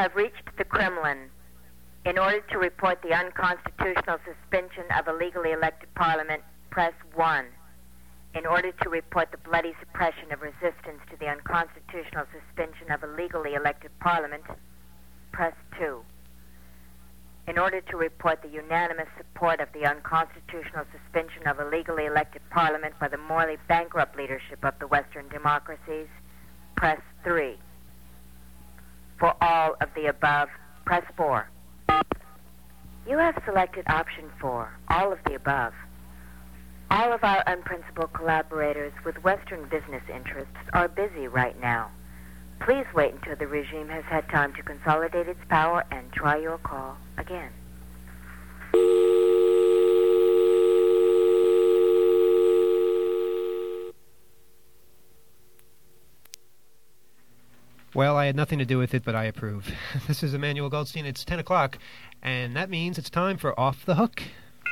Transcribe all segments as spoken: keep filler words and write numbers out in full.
have reached the Kremlin. In order to report the unconstitutional suspension of a legally elected parliament, press one. In order to report the bloody suppression of resistance to the unconstitutional suspension of a legally elected parliament, press two. In order to report the unanimous support of the unconstitutional suspension of a legally elected parliament by the morally bankrupt leadership of the Western democracies, press three. For all of the above, press four. You have selected option four, all of the above. All of our unprincipled collaborators with Western business interests are busy right now. Please wait until the regime has had time to consolidate its power and try your call again. Well, I had nothing to do with it, but I approve. This is Emmanuel Goldstein. It's ten o'clock, and that means it's time for Off the Hook.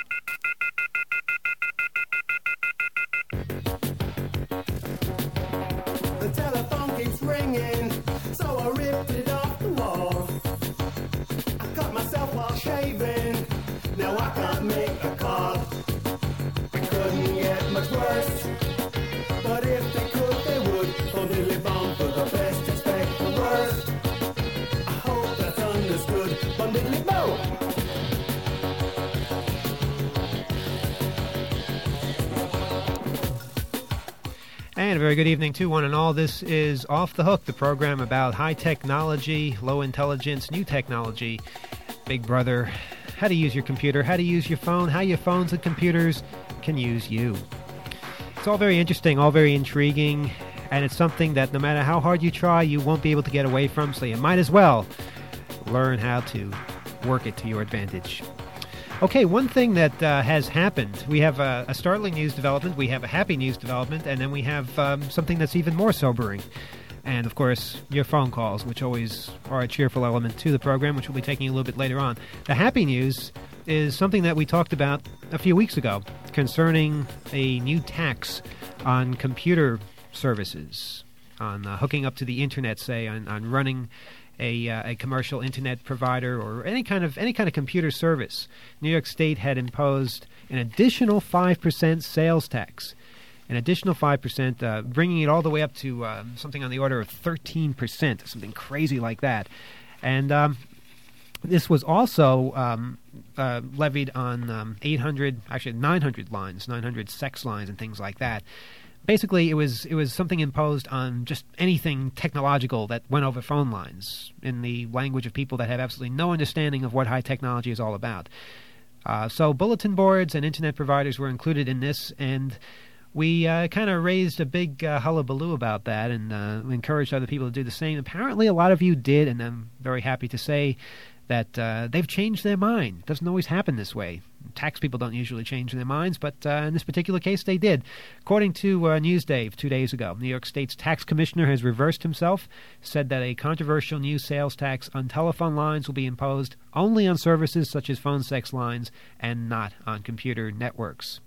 The telephone keeps ringing, so I ripped it off the wall. I cut myself while shaving, now I can't make a call. It couldn't get much worse, but if they could, they would. Phone diddly bomb for the best, expect the worst. I hope that's understood. Phone diddly boom. And a very good evening to one and all. This is Off the Hook, the program about high technology, low intelligence, new technology, Big Brother, how to use your computer, how to use your phone, how your phones and computers can use you. It's all very interesting, all very intriguing, and it's something that no matter how hard you try, you won't be able to get away from, so you might as well learn how to work it to your advantage. Okay, one thing that uh, has happened, we have a, a startling news development, we have a happy news development, and then we have um, something that's even more sobering. And, of course, your phone calls, which always are a cheerful element to the program, which we'll be taking a little bit later on. The happy news is something that we talked about a few weeks ago concerning a new tax on computer services, on uh, hooking up to the Internet, say, on, on running A, uh, a commercial internet provider or any kind of any kind of computer service. New York State had imposed an additional five percent sales tax, an additional five percent, uh, bringing it all the way up to uh, something on the order of thirteen percent, something crazy like that. And um, this was also um, uh, levied on um, eight hundred, actually nine hundred lines, nine hundred sex lines and things like that. Basically, it was it was something imposed on just anything technological that went over phone lines in the language of people that have absolutely no understanding of what high technology is all about. Uh, so bulletin boards and internet providers were included in this, and we uh, kind of raised a big uh, hullabaloo about that and uh, encouraged other people to do the same. Apparently, a lot of you did, and I'm very happy to say that uh, they've changed their mind. It doesn't always happen this way. Tax people don't usually change their minds, but uh, in this particular case, they did. According to uh, Newsday two days ago, New York State's tax commissioner has reversed himself, said that a controversial new sales tax on telephone lines will be imposed only on services such as phone sex lines and not on computer networks.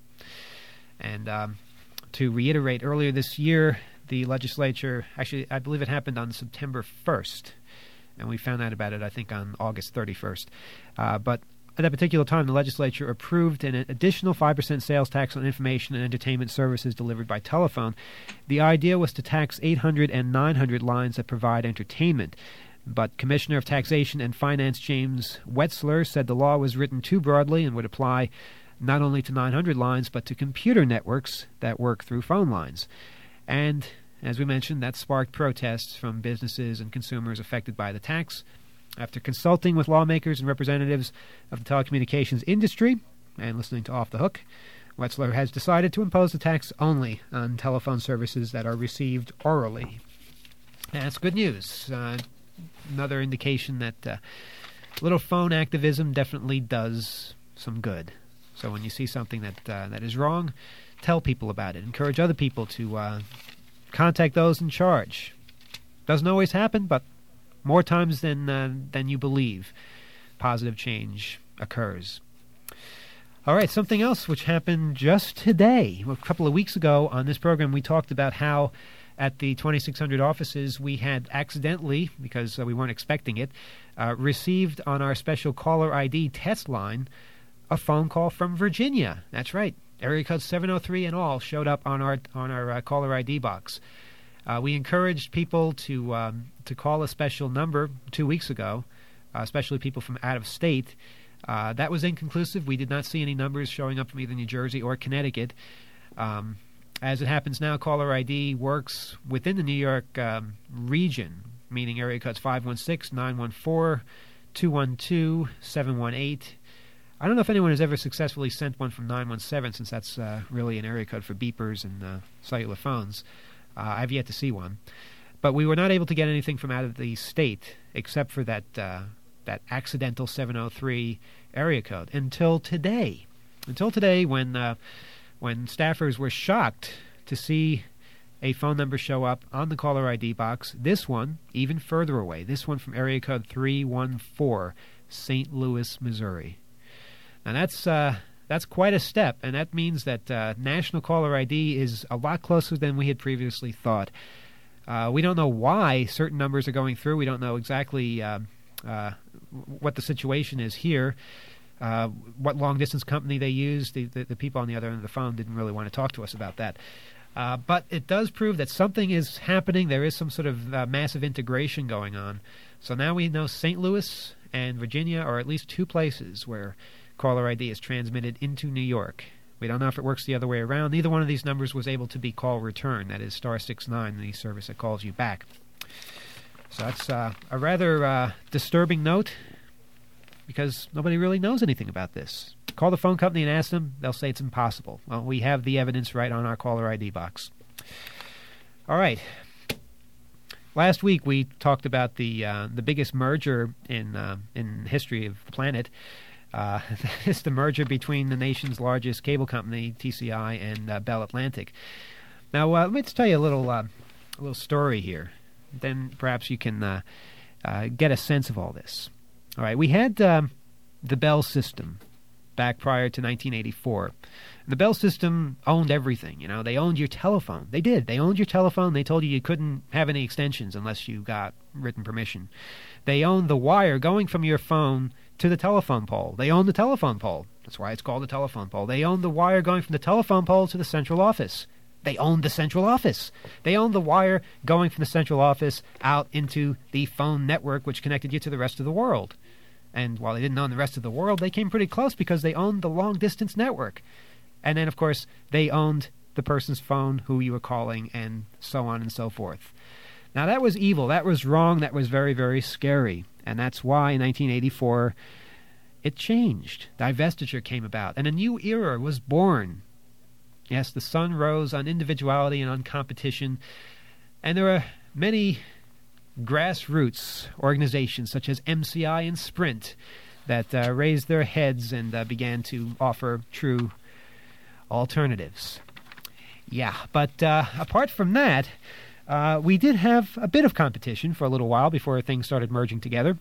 And um, to reiterate, earlier this year, the legislature, actually, I believe it happened on September first, and we found out about it, I think, on August thirty-first. Uh, but at that particular time, the legislature approved an additional five percent sales tax on information and entertainment services delivered by telephone. The idea was to tax eight hundred and nine hundred lines that provide entertainment. But Commissioner of Taxation and Finance James Wetzler said the law was written too broadly and would apply not only to nine hundred lines, but to computer networks that work through phone lines. And as we mentioned, that sparked protests from businesses and consumers affected by the tax. After consulting with lawmakers and representatives of the telecommunications industry and listening to Off the Hook, Wetzler has decided to impose the tax only on telephone services that are received orally. And that's good news. Uh, another indication that uh, little phone activism definitely does some good. So when you see something that uh, that is wrong, tell people about it. Encourage other people to uh, contact those in charge. Doesn't always happen, but more times than uh, than you believe, positive change occurs. All right, something else which happened just today. A couple of weeks ago on this program, we talked about how at the twenty-six hundred offices, we had accidentally, because uh, we weren't expecting it, uh, received on our special caller I D test line a phone call from Virginia. That's right. Area code seven oh three and all showed up on our on our uh, caller I D box. Uh, we encouraged people to um, to call a special number two weeks ago, uh, especially people from out of state. Uh, that was inconclusive. We did not see any numbers showing up from either New Jersey or Connecticut. Um, as it happens now, caller I D works within the New York um, region, meaning area codes five one six, nine one four, two one two, seven one eight. I don't know if anyone has ever successfully sent one from nine one seven, since that's uh, really an area code for beepers and uh, cellular phones. Uh, I've yet to see one. But we were not able to get anything from out of the state except for that uh, that accidental seven oh three area code until today. Until today when uh, when staffers were shocked to see a phone number show up on the caller I D box. This one, even further away. This one from area code three one four, Saint Louis, Missouri. Now that's... Uh, That's quite a step, and that means that uh, National Caller I D is a lot closer than we had previously thought. Uh, we don't know why certain numbers are going through. We don't know exactly uh, uh, what the situation is here, uh, what long-distance company they use. The, the, the people on the other end of the phone didn't really want to talk to us about that. Uh, but it does prove that something is happening. There is some sort of uh, massive integration going on. So now we know Saint Louis and Virginia are at least two places where caller I D is transmitted into New York. We don't know if it works the other way around. Neither one of these numbers was able to be call return. That is star six nine, the service that calls you back. So that's uh, a rather uh, disturbing note, because nobody really knows anything about this. Call the phone company and ask them. They'll say it's impossible. Well, we have the evidence right on our caller I D box. All right. Last week we talked about the uh, the biggest merger in uh, in history of the planet. Uh, it's the merger between the nation's largest cable company, T C I, and uh, Bell Atlantic. Now, uh, let me just tell you a little, uh, a little story here. Then perhaps you can uh, uh, get a sense of all this. All right, we had um, the Bell system back prior to nineteen eighty-four. The Bell system owned everything. You know, they owned your telephone. They did. They owned your telephone. They told you you couldn't have any extensions unless you got written permission. They owned the wire going from your phone to the telephone pole. They owned the telephone pole. That's why it's called the telephone pole. They owned the wire going from the telephone pole to the central office. They owned the central office. They owned the wire going from the central office out into the phone network, which connected you to the rest of the world. And while they didn't own the rest of the world, they came pretty close because they owned the long-distance network. And then, of course, they owned the person's phone, who you were calling, and so on and so forth. Now, that was evil. That was wrong. That was very, very scary. And that's why in nineteen eighty-four, it changed. Divestiture came about, and a new era was born. Yes, the sun rose on individuality and on competition. And there are many grassroots organizations, such as M C I and Sprint, that uh, raised their heads and uh, began to offer true alternatives. Yeah, but uh, apart from that, uh, we did have a bit of competition for a little while before things started merging together.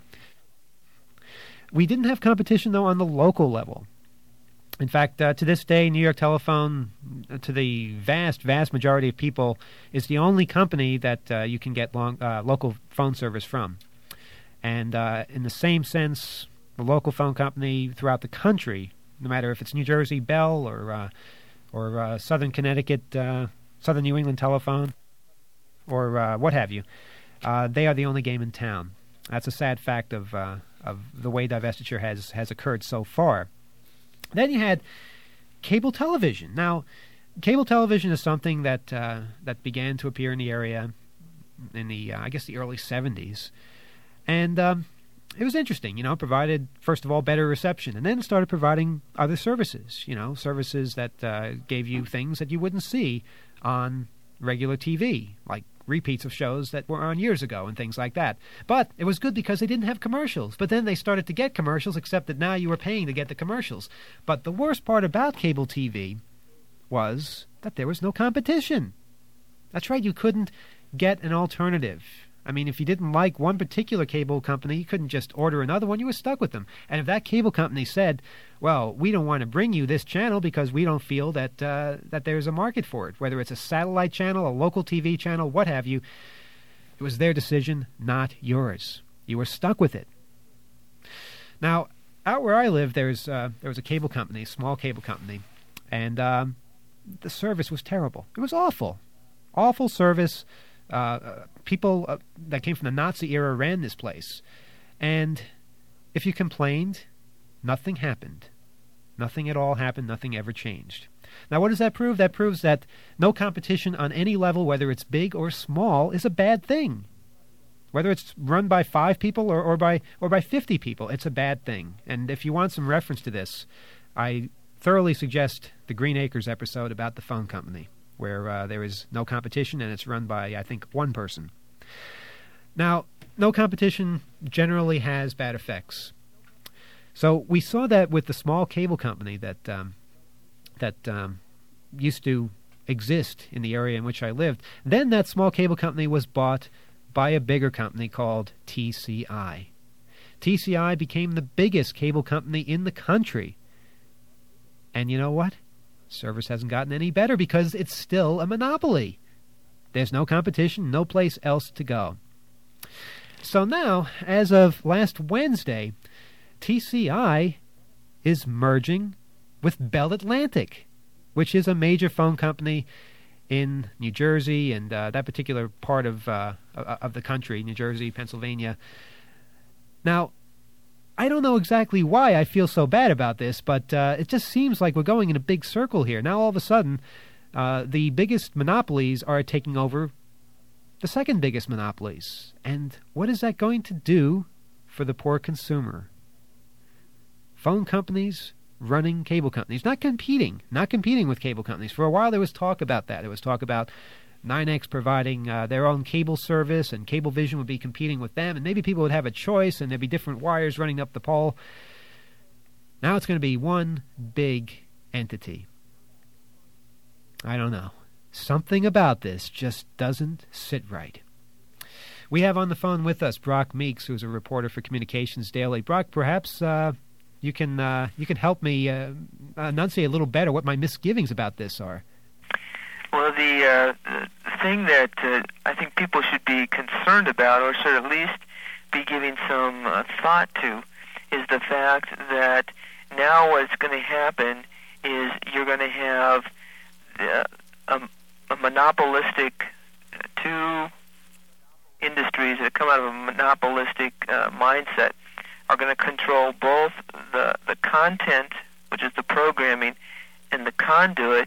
We didn't have competition, though, on the local level. In fact, uh, to this day, New York Telephone, uh, to the vast, vast majority of people, is the only company that uh, you can get long, uh, local phone service from. And uh, in the same sense, the local phone company throughout the country, no matter if it's New Jersey Bell or uh, or uh, Southern Connecticut, uh, Southern New England Telephone, or uh, what have you, uh, they are the only game in town. That's a sad fact of uh, of the way divestiture has, has occurred so far. Then you had cable television. Now, cable television is something that uh, that began to appear in the area in the, uh, I guess, the early seventies. And um, it was interesting, you know, provided, first of all, better reception, and then started providing other services, you know, services that uh, gave you things that you wouldn't see on regular T V, like repeats of shows that were on years ago and things like that. But it was good because they didn't have commercials. But then they started to get commercials, except that now you were paying to get the commercials. But the worst part about cable T V was that there was no competition. That's right, you couldn't get an alternative. I mean, if you didn't like one particular cable company, you couldn't just order another one. You were stuck with them. And if that cable company said, well, we don't want to bring you this channel because we don't feel that uh, that there's a market for it, whether it's a satellite channel, a local T V channel, what have you, it was their decision, not yours. You were stuck with it. Now, out where I live, there's uh, there was a cable company, a small cable company, and um, the service was terrible. It was awful. Awful service. Uh, people uh, that came from the Nazi era ran this place. And if you complained, nothing happened. Nothing at all happened. Nothing ever changed. Now, what does that prove? That proves that no competition on any level, whether it's big or small, is a bad thing. Whether it's run by five people or, or by or by fifty people, it's a bad thing. And if you want some reference to this, I thoroughly suggest the Green Acres episode about the phone company, where uh, there is no competition and it's run by, I think, one person. Now, no competition generally has bad effects. So we saw that with the small cable company that um, that um, used to exist in the area in which I lived. Then that small cable company was bought by a bigger company called T C I. T C I became the biggest cable company in the country. And you know what? Service hasn't gotten any better because it's still a monopoly. There's no competition, no place else to go. So now, as of last Wednesday, T C I is merging with Bell Atlantic, which is a major phone company in New Jersey and uh, that particular part of uh, of the country, New Jersey, Pennsylvania. Now, I don't know exactly why I feel so bad about this, but uh, it just seems like we're going in a big circle here. Now, all of a sudden, uh, the biggest monopolies are taking over the second biggest monopolies. And what is that going to do for the poor consumer? Phone companies running cable companies, not competing, not competing with cable companies. For a while there was talk about that. There was talk about NYNEX providing uh, their own cable service, and Cablevision would be competing with them, and maybe people would have a choice, and there'd be different wires running up the pole. Now it's going to be one big entity. I don't know. Something about this just doesn't sit right. We have on the phone with us Brock Meeks, who's a reporter for Communications Daily. Brock, perhaps uh, you can uh, you can help me uh, enunciate a little better what my misgivings about this are. Well, the, uh, the thing that uh, I think people should be concerned about, or should at least be giving some uh, thought to, is the fact that now what's going to happen is you're going to have uh, a, a monopolistic, uh, two industries that come out of a monopolistic uh, mindset are going to control both the, the content, which is the programming, and the conduit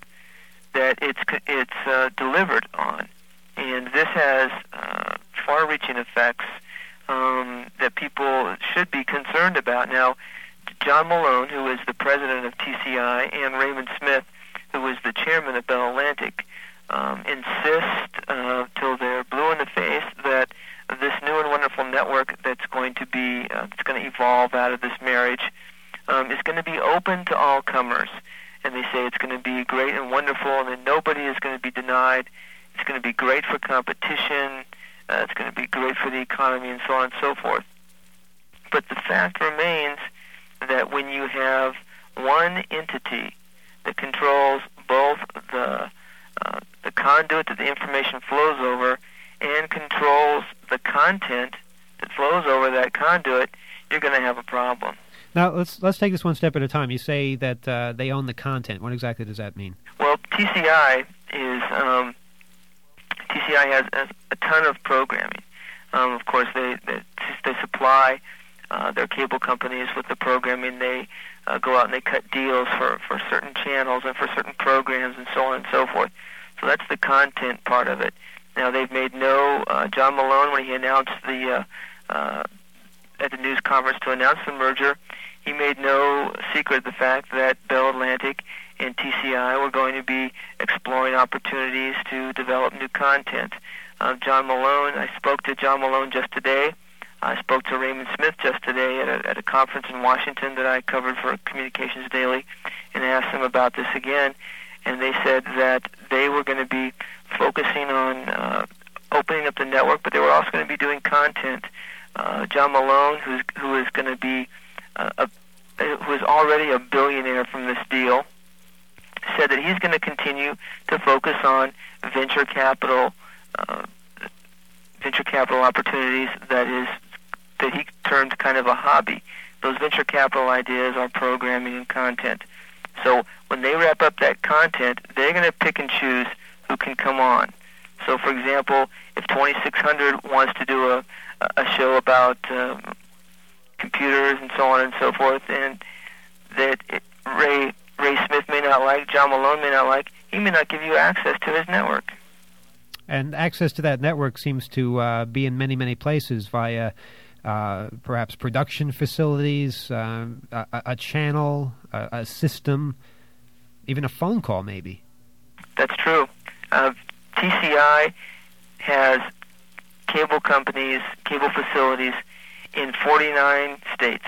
that it's it's uh, delivered on. And this has uh, far-reaching effects um, that people should be concerned about. Now, John Malone, who is the president of T C I, and Raymond Smith, who is the chairman of Bell Atlantic, um, insist uh, till they're blue in the face that this new and wonderful network that's going to be, uh, that's going to evolve out of this marriage, um, is going to be open to all comers. And they say it's going to be great and wonderful, and that nobody is going to be denied. It's going to be great for competition. Uh, it's going to be great for the economy, and so on and so forth. But the fact remains that when you have one entity that controls both the uh, the conduit that the information flows over and controls the content that flows over that conduit, you're going to have a problem. Now, let's let's take this one step at a time. You say that uh, they own the content. What exactly does that mean? Well, T C I is um, T C I has a, a ton of programming. Um, of course, they they, they supply uh, their cable companies with the programming. They uh, go out and they cut deals for, for certain channels and for certain programs and so on and so forth. So that's the content part of it. Now, they've made no uh, John Malone, when he announced the uh, uh, at the news conference to announce the merger, he made no secret of the fact that Bell Atlantic and T C I were going to be exploring opportunities to develop new content. Uh, John Malone, I spoke to John Malone just today. I spoke to Raymond Smith just today at a, at a conference in Washington that I covered for Communications Daily, and asked them about this again. And they said that they were going to be focusing on uh, opening up the network, but they were also going to be doing content. Uh, John Malone, who's, who is going to be uh, a, who is already a billionaire from this deal, said that he's going to continue to focus on venture capital, uh, venture capital opportunities. That is, that he termed kind of a hobby. Those venture capital ideas are programming and content. So when they wrap up that content, they're going to pick and choose who can come on. So, for example, if twenty-six hundred wants to do a a show about um, computers and so on and so forth, and that it, Ray Ray Smith may not like, John Malone may not like, he may not give you access to his network. And access to that network seems to uh, be in many, many places via uh, perhaps production facilities, uh, a, a channel, a, a system, even a phone call maybe. That's true. Uh, T C I has cable companies, cable facilities in forty-nine states.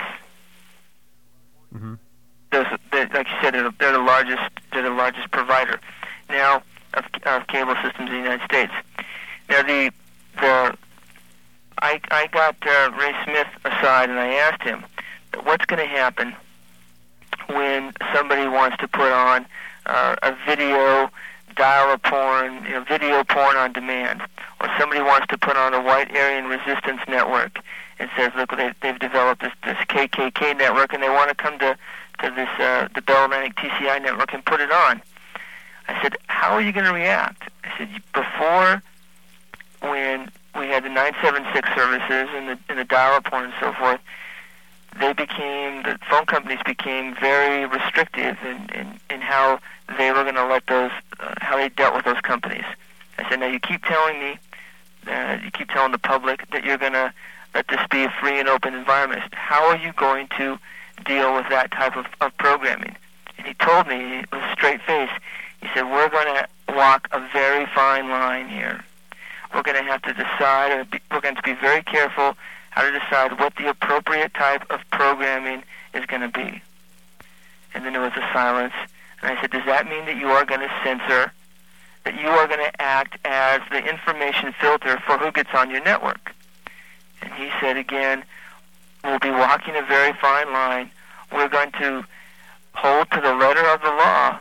Mm-hmm. Those, like you said, they're the largest. They're the largest provider now of, of cable systems in the United States. Now, the the I I got uh, Ray Smith aside and I asked him, what's going to happen when somebody wants to put on uh, a video dial-up porn, you know, video porn on demand, or somebody wants to put on a white Aryan resistance network and says, look, they, they've developed this, this K K K network and they want to come to, to this uh, the Bell Atlantic T C I network and put it on. I said, how are you going to react? I said, before, when we had the nine seven six services and the, and the dial-up porn and so forth, they became, the phone companies became very restrictive in, in, in how they were going to let those, uh, how they dealt with those companies. I said, now you keep telling me, uh, you keep telling the public that you're going to let this be a free and open environment. How are you going to deal with that type of, of programming? And he told me with a straight face, he said, we're going to walk a very fine line here. We're going to have to decide, or be, we're going to be very careful how to decide what the appropriate type of programming is going to be. And then there was a silence. And I said, does that mean that you are going to censor, that you are going to act as the information filter for who gets on your network? And he said again, we'll be walking a very fine line. We're going to hold to the letter of the law,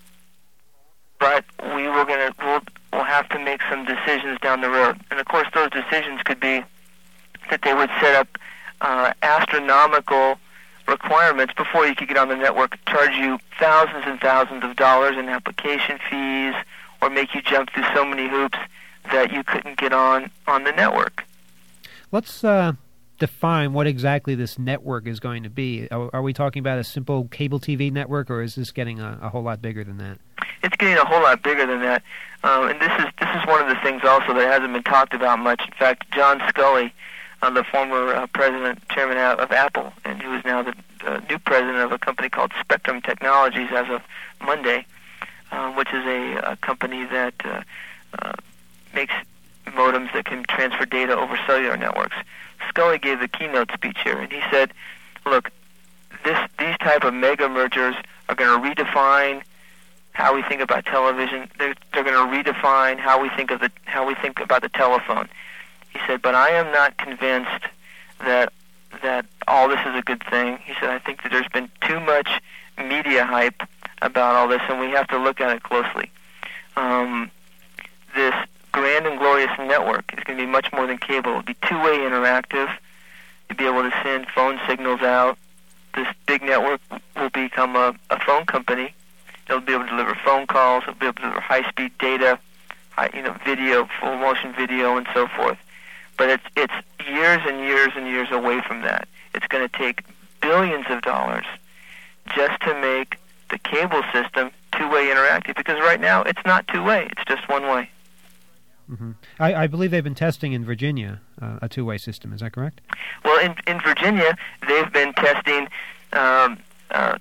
but we were going to, we'll, we'll have to make some decisions down the road. And of course, those decisions could be that they would set up uh, astronomical requirements before you could get on the network, charge you thousands and thousands of dollars in application fees, or make you jump through so many hoops that you couldn't get on, on the network. Let's uh, define what exactly this network is going to be. Are, are we talking about a simple cable T V network, or is this getting a, a whole lot bigger than that? It's getting a whole lot bigger than that. Um, and this is this is one of the things also that hasn't been talked about much. In fact, John Sculley, Uh, the former uh, president, chairman of Apple, and who is now the uh, new president of a company called Spectrum Technologies as of Monday, uh, which is a, a company that uh, uh, makes modems that can transfer data over cellular networks. Sculley gave the keynote speech here, and he said, look, this these type of mega mergers are going to redefine how we think about television. They're, they're going to redefine how we think of the how we think about the telephone. He said, but I am not convinced that that all this is a good thing. He said, I think that there's been too much media hype about all this, and we have to look at it closely. Um, this grand and glorious network is going to be much more than cable. It'll be two-way interactive. You'll be able to send phone signals out. This big network will become a, a phone company. It'll be able to deliver phone calls. It'll be able to deliver high-speed data, high, you know, video, full-motion video, and so forth. But it's it's years and years and years away from that. It's going to take billions of dollars just to make the cable system two-way interactive, because right now it's not two-way. It's just one-way. Mm-hmm. I, I believe they've been testing in Virginia uh, a two-way system. Is that correct? Well, in, in Virginia, they've been testing um, uh,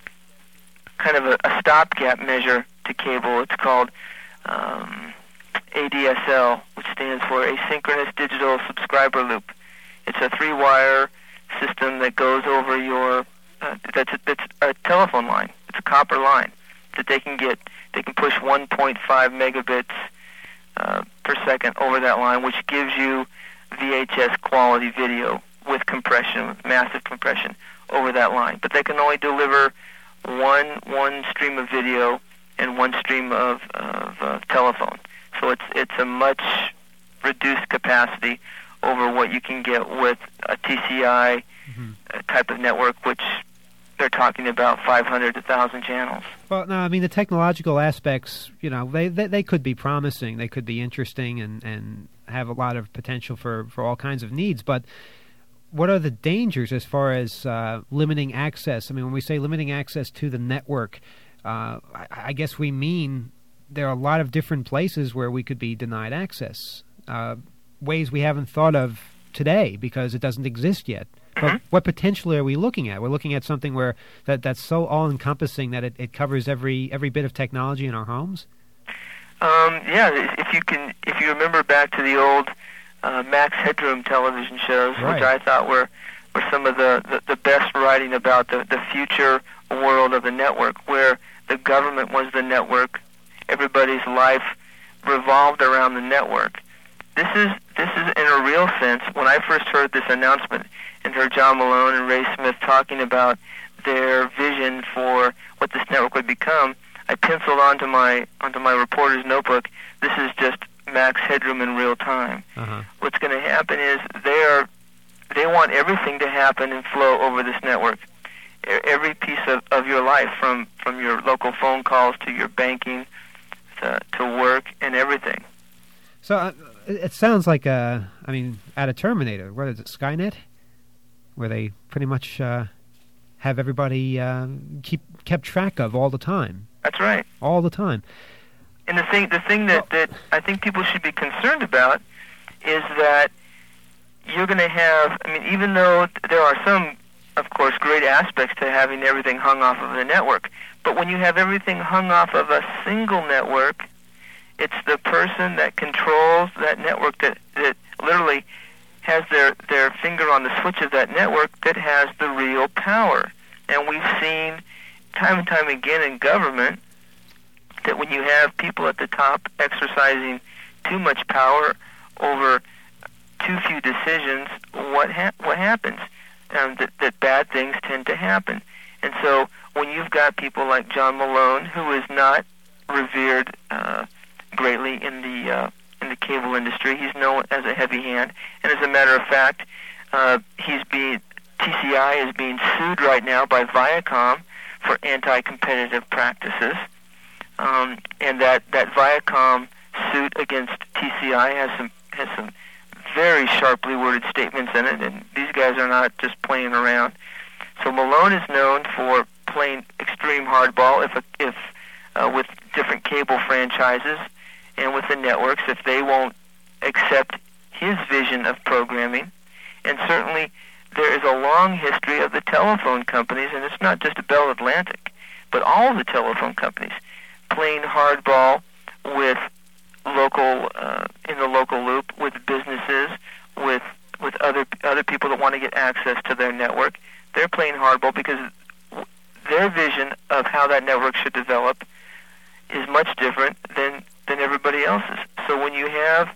kind of a, a stopgap measure to cable. It's called Um, A D S L, which stands for Asynchronous Digital Subscriber Loop. It's a three-wire system that goes over your, uh, that's, a, that's a telephone line. It's a copper line that they can get, they can push one point five megabits uh, per second over that line, which gives you V H S quality video with compression, with massive compression over that line. But they can only deliver one one stream of video and one stream of, of uh, telephone. So it's it's a much reduced capacity over what you can get with a T C I mm-hmm. type of network, which they're talking about five hundred to one thousand channels. Well, no, I mean, the technological aspects, you know, they, they, they could be promising. They could be interesting and, and have a lot of potential for, for all kinds of needs. But what are the dangers as far as uh, limiting access? I mean, when we say limiting access to the network, uh, I, I guess we mean there are a lot of different places where we could be denied access, uh, ways we haven't thought of today because it doesn't exist yet. Mm-hmm. But what potentially are we looking at? We're looking at something where that, that's so all-encompassing that it, it covers every every bit of technology in our homes? Um, yeah, if you can, if you remember back to the old uh, Max Headroom television shows, right. which I thought were, were some of the, the, the best writing about the, the future world of the network, where the government was the network, everybody's life revolved around the network. This is this is in a real sense. When I first heard this announcement and heard John Malone and Ray Smith talking about their vision for what this network would become, I penciled onto my onto my reporter's notebook, this is just Max Headroom in real time. Uh-huh. What's going to happen is they are they want everything to happen and flow over this network. Every piece of, of your life, from, from your local phone calls to your banking to, to work and everything. So uh, it sounds like, uh, I mean, out of Terminator, what is it, Skynet? Where they pretty much uh, have everybody uh, keep kept track of all the time. That's right. All the time. And the thing, the thing that, that I think people should be concerned about is that you're going to have, I mean, even though there are some, of course, great aspects to having everything hung off of the network, but when you have everything hung off of a single network, it's the person that controls that network that, that literally has their, their finger on the switch of that network that has the real power. And we've seen time and time again in government that when you have people at the top exercising too much power over too few decisions, what ha- what happens? Um, that, that bad things tend to happen. And so when you've got people like John Malone, who is not revered uh, greatly in the uh, in the cable industry, he's known as a heavy hand. And as a matter of fact, uh, he's being T C I is being sued right now by Viacom for anti-competitive practices. Um, and that, that Viacom suit against T C I has some has some very sharply worded statements in it, and these guys are not just playing around. So Malone is known for playing extreme hardball if a, if uh, with different cable franchises and with the networks if they won't accept his vision of programming. And certainly there is a long history of the telephone companies, and it's not just Bell Atlantic, but all of the telephone companies playing hardball with local uh, in the local loop, with businesses, with with other other people that want to get access to their network. They're playing hardball because their vision of how that network should develop is much different than than everybody else's. So when you have,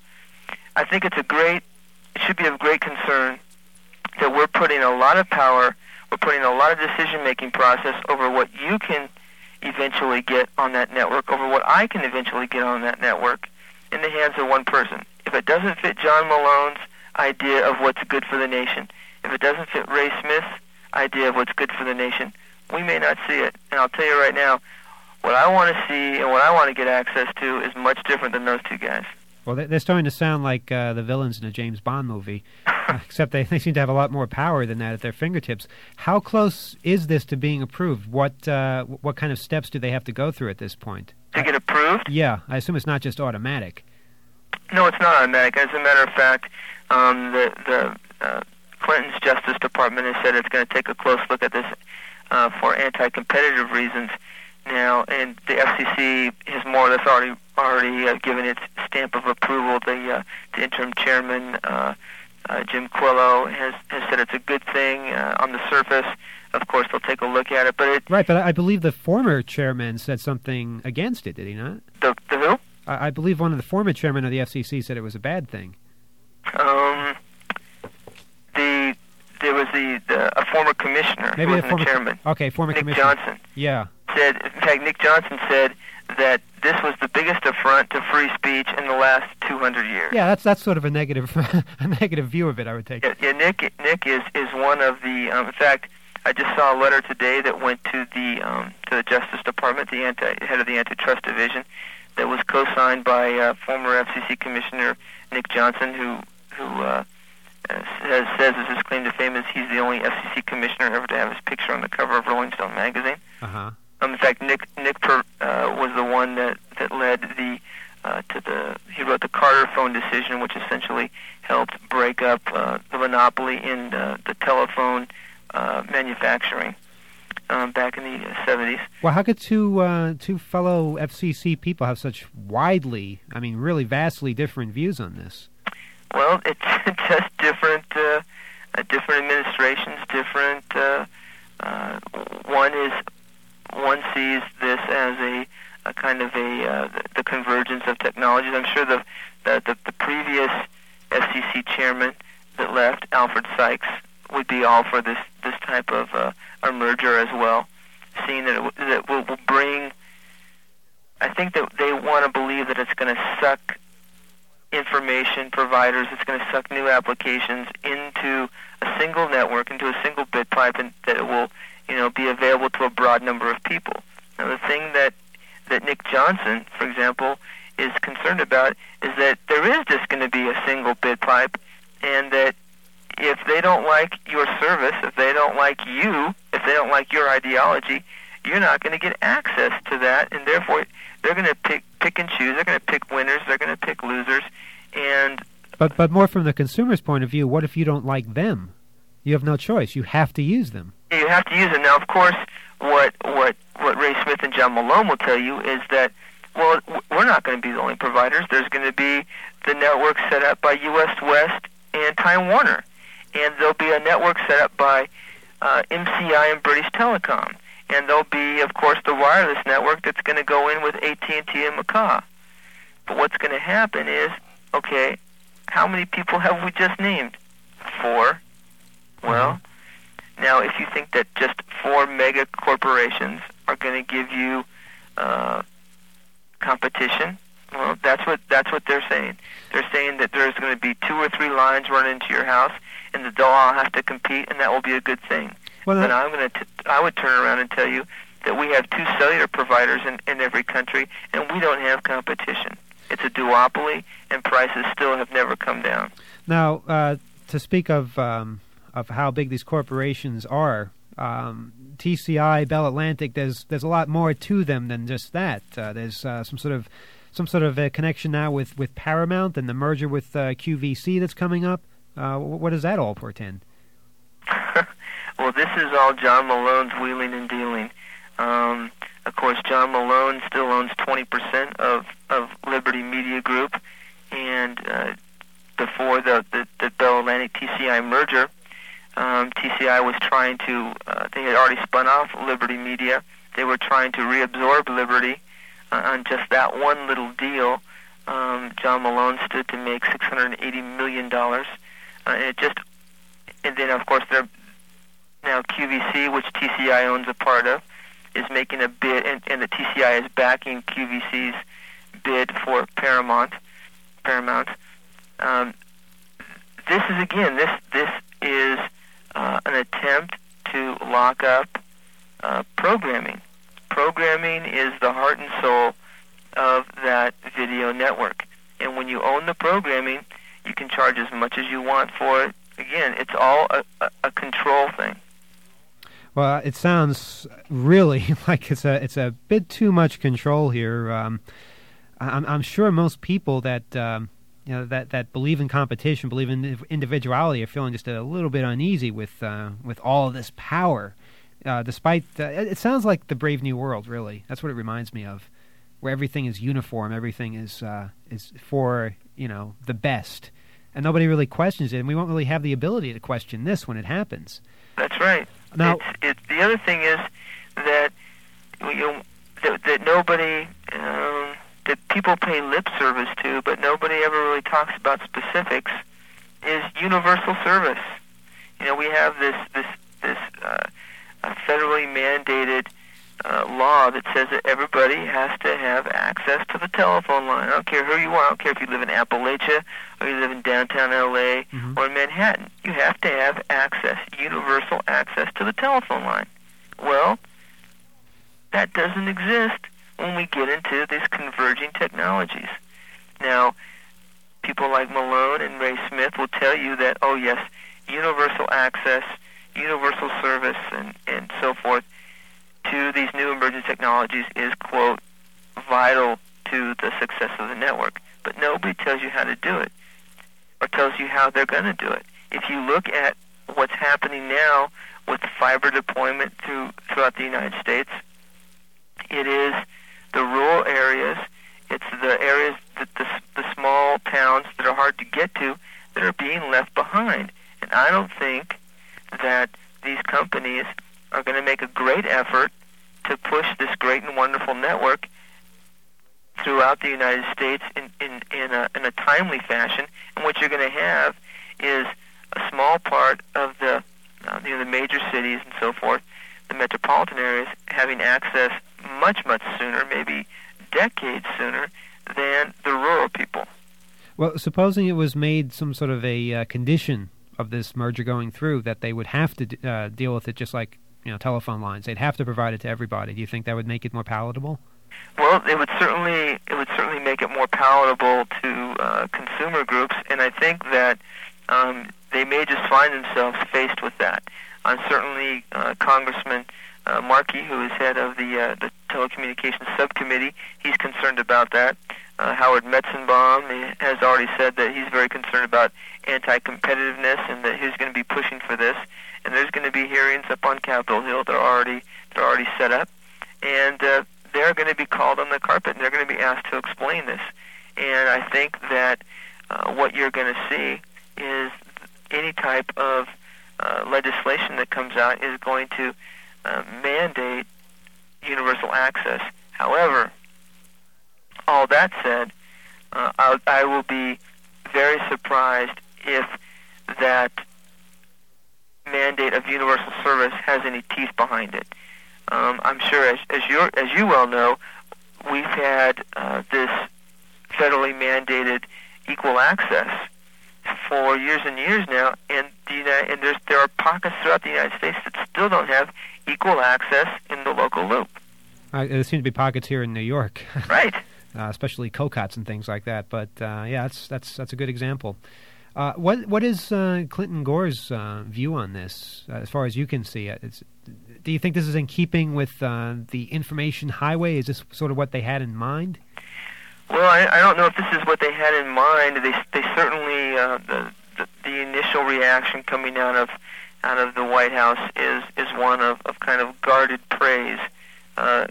I think it's a great, it should be of great concern that we're putting a lot of power, we're putting a lot of decision-making process over what you can eventually get on that network, over what I can eventually get on that network, in the hands of one person. If it doesn't fit John Malone's idea of what's good for the nation, if it doesn't fit Ray Smith's idea of what's good for the nation, we may not see it. And I'll tell you right now, what I want to see and what I want to get access to is much different than those two guys. Well, they're starting to sound like uh, the villains in a James Bond movie, except they, they seem to have a lot more power than that at their fingertips. How close is this to being approved? What uh, what kind of steps do they have to go through at this point? To get approved? Yeah, I assume it's not just automatic. No, it's not automatic. As a matter of fact, um, the, the uh, Clinton's Justice Department has said it's going to take a close look at this uh, for anti-competitive reasons now, and the F C C has more or less already already uh, given its stamp of approval. The, uh, the interim chairman, uh, uh, Jim Quillo, has, has said it's a good thing uh, on the surface. Of course, they'll take a look at it, but it... Right, but I believe the former chairman said something against it, did he not? The, the who? I, I believe one of the former chairmen of the F C C said it was a bad thing. Um, the there was the, the a former commissioner, Maybe who a wasn't former the chairman. Okay, former Nick commissioner. Johnson Yeah. said. In fact, Nick Johnson said that this was the biggest affront to free speech in the last two hundred years. Yeah, that's that's sort of a negative a negative view of it, I would take. Yeah, yeah Nick Nick is is one of the. Um, in fact, I just saw a letter today that went to the um, to the Justice Department, the anti, head of the Antitrust Division, that was co-signed by uh, former F C C Commissioner Nick Johnson, who who uh, says, says as his claim to fame is he's the only F C C commissioner ever to have his picture on the cover of Rolling Stone magazine. Uh-huh. Um, in fact, Nick Nick per, uh, was the one that that led the uh, to the he wrote the Carter phone decision, which essentially helped break up uh, the monopoly in uh, the telephone uh, manufacturing um, back in the seventies. Well, how could two uh, two fellow F C C people have such widely, I mean, really vastly different views on this? Well, it's just different, uh, uh, different administrations, different. Uh, uh, one is one sees this as a, a kind of a uh, the, the convergence of technologies. I'm sure the the, the the previous F C C chairman that left, Alfred Sykes, would be all for this this type of uh, a merger as well, seeing that it, that will, will bring. I think that they want to believe that it's going to suck information providers, it's going to suck new applications into a single network, into a single bit pipe, and that it will, you know, be available to a broad number of people. Now, the thing that that Nick Johnson, for example, is concerned about is that there is just going to be a single bit pipe, and that if they don't like your service, if they don't like you, if they don't like your ideology, you're not going to get access to that, and therefore they're going to pick pick and choose. They're going to pick winners. They're going to pick losers. And but but more from the consumer's point of view, what if you don't like them? You have no choice. You have to use them. You have to use them. Now, of course, what what what Ray Smith and John Malone will tell you is that, well, we're not going to be the only providers. There's going to be the network set up by U S West and Time Warner, and there'll be a network set up by uh, M C I and British Telecom. And there'll be, of course, the wireless network that's going to go in with A T and T and Macaw. But what's going to happen is, okay, how many people have we just named? Four. Well, mm-hmm. Now if you think that just four mega corporations are going to give you uh, competition, well, that's what that's what they're saying. They're saying that there's going to be two or three lines run into your house, and that they'll all have to compete, and that will be a good thing. Well, then I'm going to. I would turn around and tell you that we have two cellular providers in, in every country, and we don't have competition. It's a duopoly, and prices still have never come down. Now, uh, to speak of um, of how big these corporations are, um, T C I, Bell Atlantic, there's there's a lot more to them than just that. Uh, there's uh, some sort of some sort of a connection now with, with Paramount and the merger with uh, Q V C that's coming up. Uh, what does that all portend? Well, this is all John Malone's wheeling and dealing. Um, of course, John Malone still owns twenty percent of, of Liberty Media Group, and uh, before the, the, the Bell Atlantic T C I merger, um, T C I was trying to, uh, they had already spun off Liberty Media. They were trying to reabsorb Liberty uh, on just that one little deal. Um, John Malone stood to make six hundred eighty million dollars. Uh, and it just, and then, of course, they're now Q V C, which T C I owns a part of, is making a bid, and, and the T C I is backing Q V C's bid for Paramount. Paramount. Um, this is again, this this is uh, an attempt to lock up uh, programming. Programming is the heart and soul of that video network, and when you own the programming, you can charge as much as you want for it. Again, it's all a, a, a control thing. Well, it sounds really like it's a it's a bit too much control here. Um, I'm, I'm sure most people that um, you know that, that believe in competition, believe in individuality, are feeling just a little bit uneasy with uh, with all of this power. Uh, despite uh, it sounds like the Brave New World. Really, that's what it reminds me of, where everything is uniform, everything is uh, is for you know the best, and nobody really questions it, and we won't really have the ability to question this when it happens. That's right. Now, it's, it's, the other thing is that you know, that, that nobody um, that people pay lip service to, but nobody ever really talks about specifics, is universal service. You know, we have this this this uh, a federally mandated uh, law that says that everybody has to have access to the telephone line. I don't care who you are. I don't care if you live in Appalachia or you live in downtown L A mm-hmm. or in Manhattan. You have to have access, universal access to the telephone line. Well, that doesn't exist when we get into these converging technologies. Now, people like Malone and Ray Smith will tell you that, oh yes, universal access, universal service, and, and so forth to these new emerging technologies is, quote, vital to the success of the network. But nobody tells you how to do it or tells you how they're going to do it. If you look at what's happening now with fiber deployment through, throughout the United States, it is the rural areas, it's the areas, that the, the small towns that are hard to get to that are being left behind. And I don't think that these companies are going to make a great effort to push this great and wonderful network throughout the United States in, in, in, a, in a timely fashion. And what you're going to have is a small part of the, uh, you know, the major cities and so forth, the metropolitan areas, having access much, much sooner, maybe decades sooner, than the rural people. Well, supposing it was made some sort of a uh, condition of this merger going through that they would have to d- uh, deal with it just like, you know, telephone lines. They'd have to provide it to everybody. Do you think that would make it more palatable? Well, it would certainly it would certainly make it more palatable to uh, consumer groups, and I think that um, they may just find themselves faced with that. Uh, certainly, uh, Congressman uh, Markey, who is head of the uh, the telecommunications subcommittee, he's concerned about that. Uh, Howard Metzenbaum has already said that he's very concerned about anti-competitiveness and that he's going to be pushing for this. And there's going to be hearings up on Capitol Hill that are already that are already set up, and uh, they're going to be called on the carpet and they're going to be asked to explain this. And I think that uh, what you're going to see is any type of uh, legislation that comes out is going to uh, mandate universal access. However, all that said, uh, I, I will be very surprised if that mandate of universal service has any teeth behind it. Um, I'm sure, as, as, you as you well know, we've had uh, this federally mandated equal access for years and years now, and, the United, and there's, there are pockets throughout the United States that still don't have equal access in the local loop. Uh, there seem to be pockets here in New York. Right. Uh, especially COCOTs and things like that. But uh, yeah, that's that's that's a good example. Uh, what what is uh, Clinton Gore's uh, view on this, uh, as far as you can see? It's, do you think this is in keeping with uh, the information highway? Is this sort of what they had in mind? Well, I, I don't know if this is what they had in mind. They they certainly uh, the, the the initial reaction coming out of out of the White House is is one of, of kind of guarded praise. Uh,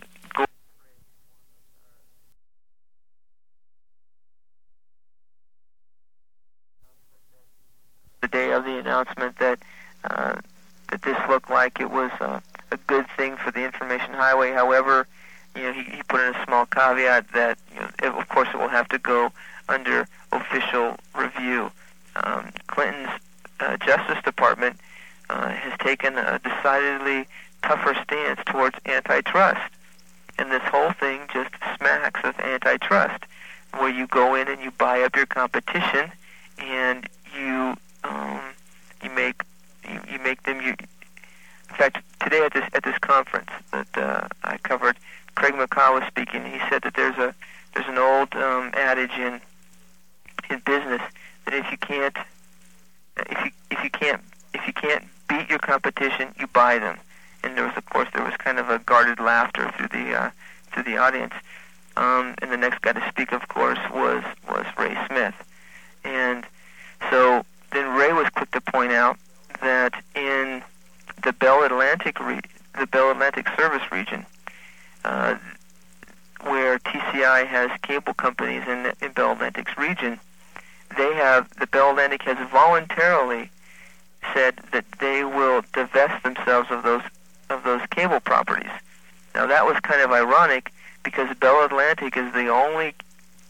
the day of the announcement that uh, that this looked like it was uh, a good thing for the information highway. However, you know, he, he put in a small caveat that, you know, it, of course, it will have to go under official review. Um, Clinton's uh, Justice Department uh, has taken a decidedly tougher stance towards antitrust, and this whole thing just smacks of antitrust, where you go in and you buy up your competition, and you um, you make you, you make them. You, in fact, today at this at this conference that uh, I covered, Craig McCaw was speaking. He said that there's a there's an old um, adage in in business that if you can't if you if you can't if you can't beat your competition, you buy them. And there was, of course, there was kind of a guarded laughter through the uh, through the audience. Um, and the next guy to speak, of course, was was Ray Smith. And so then Ray was quick to point out that in the Bell Atlantic re- the Bell Atlantic service region, uh, where T C I has cable companies in in Bell Atlantic's region, they have the Bell Atlantic has voluntarily said that they will divest themselves of those of those cable properties. Now that was kind of ironic because Bell Atlantic is the only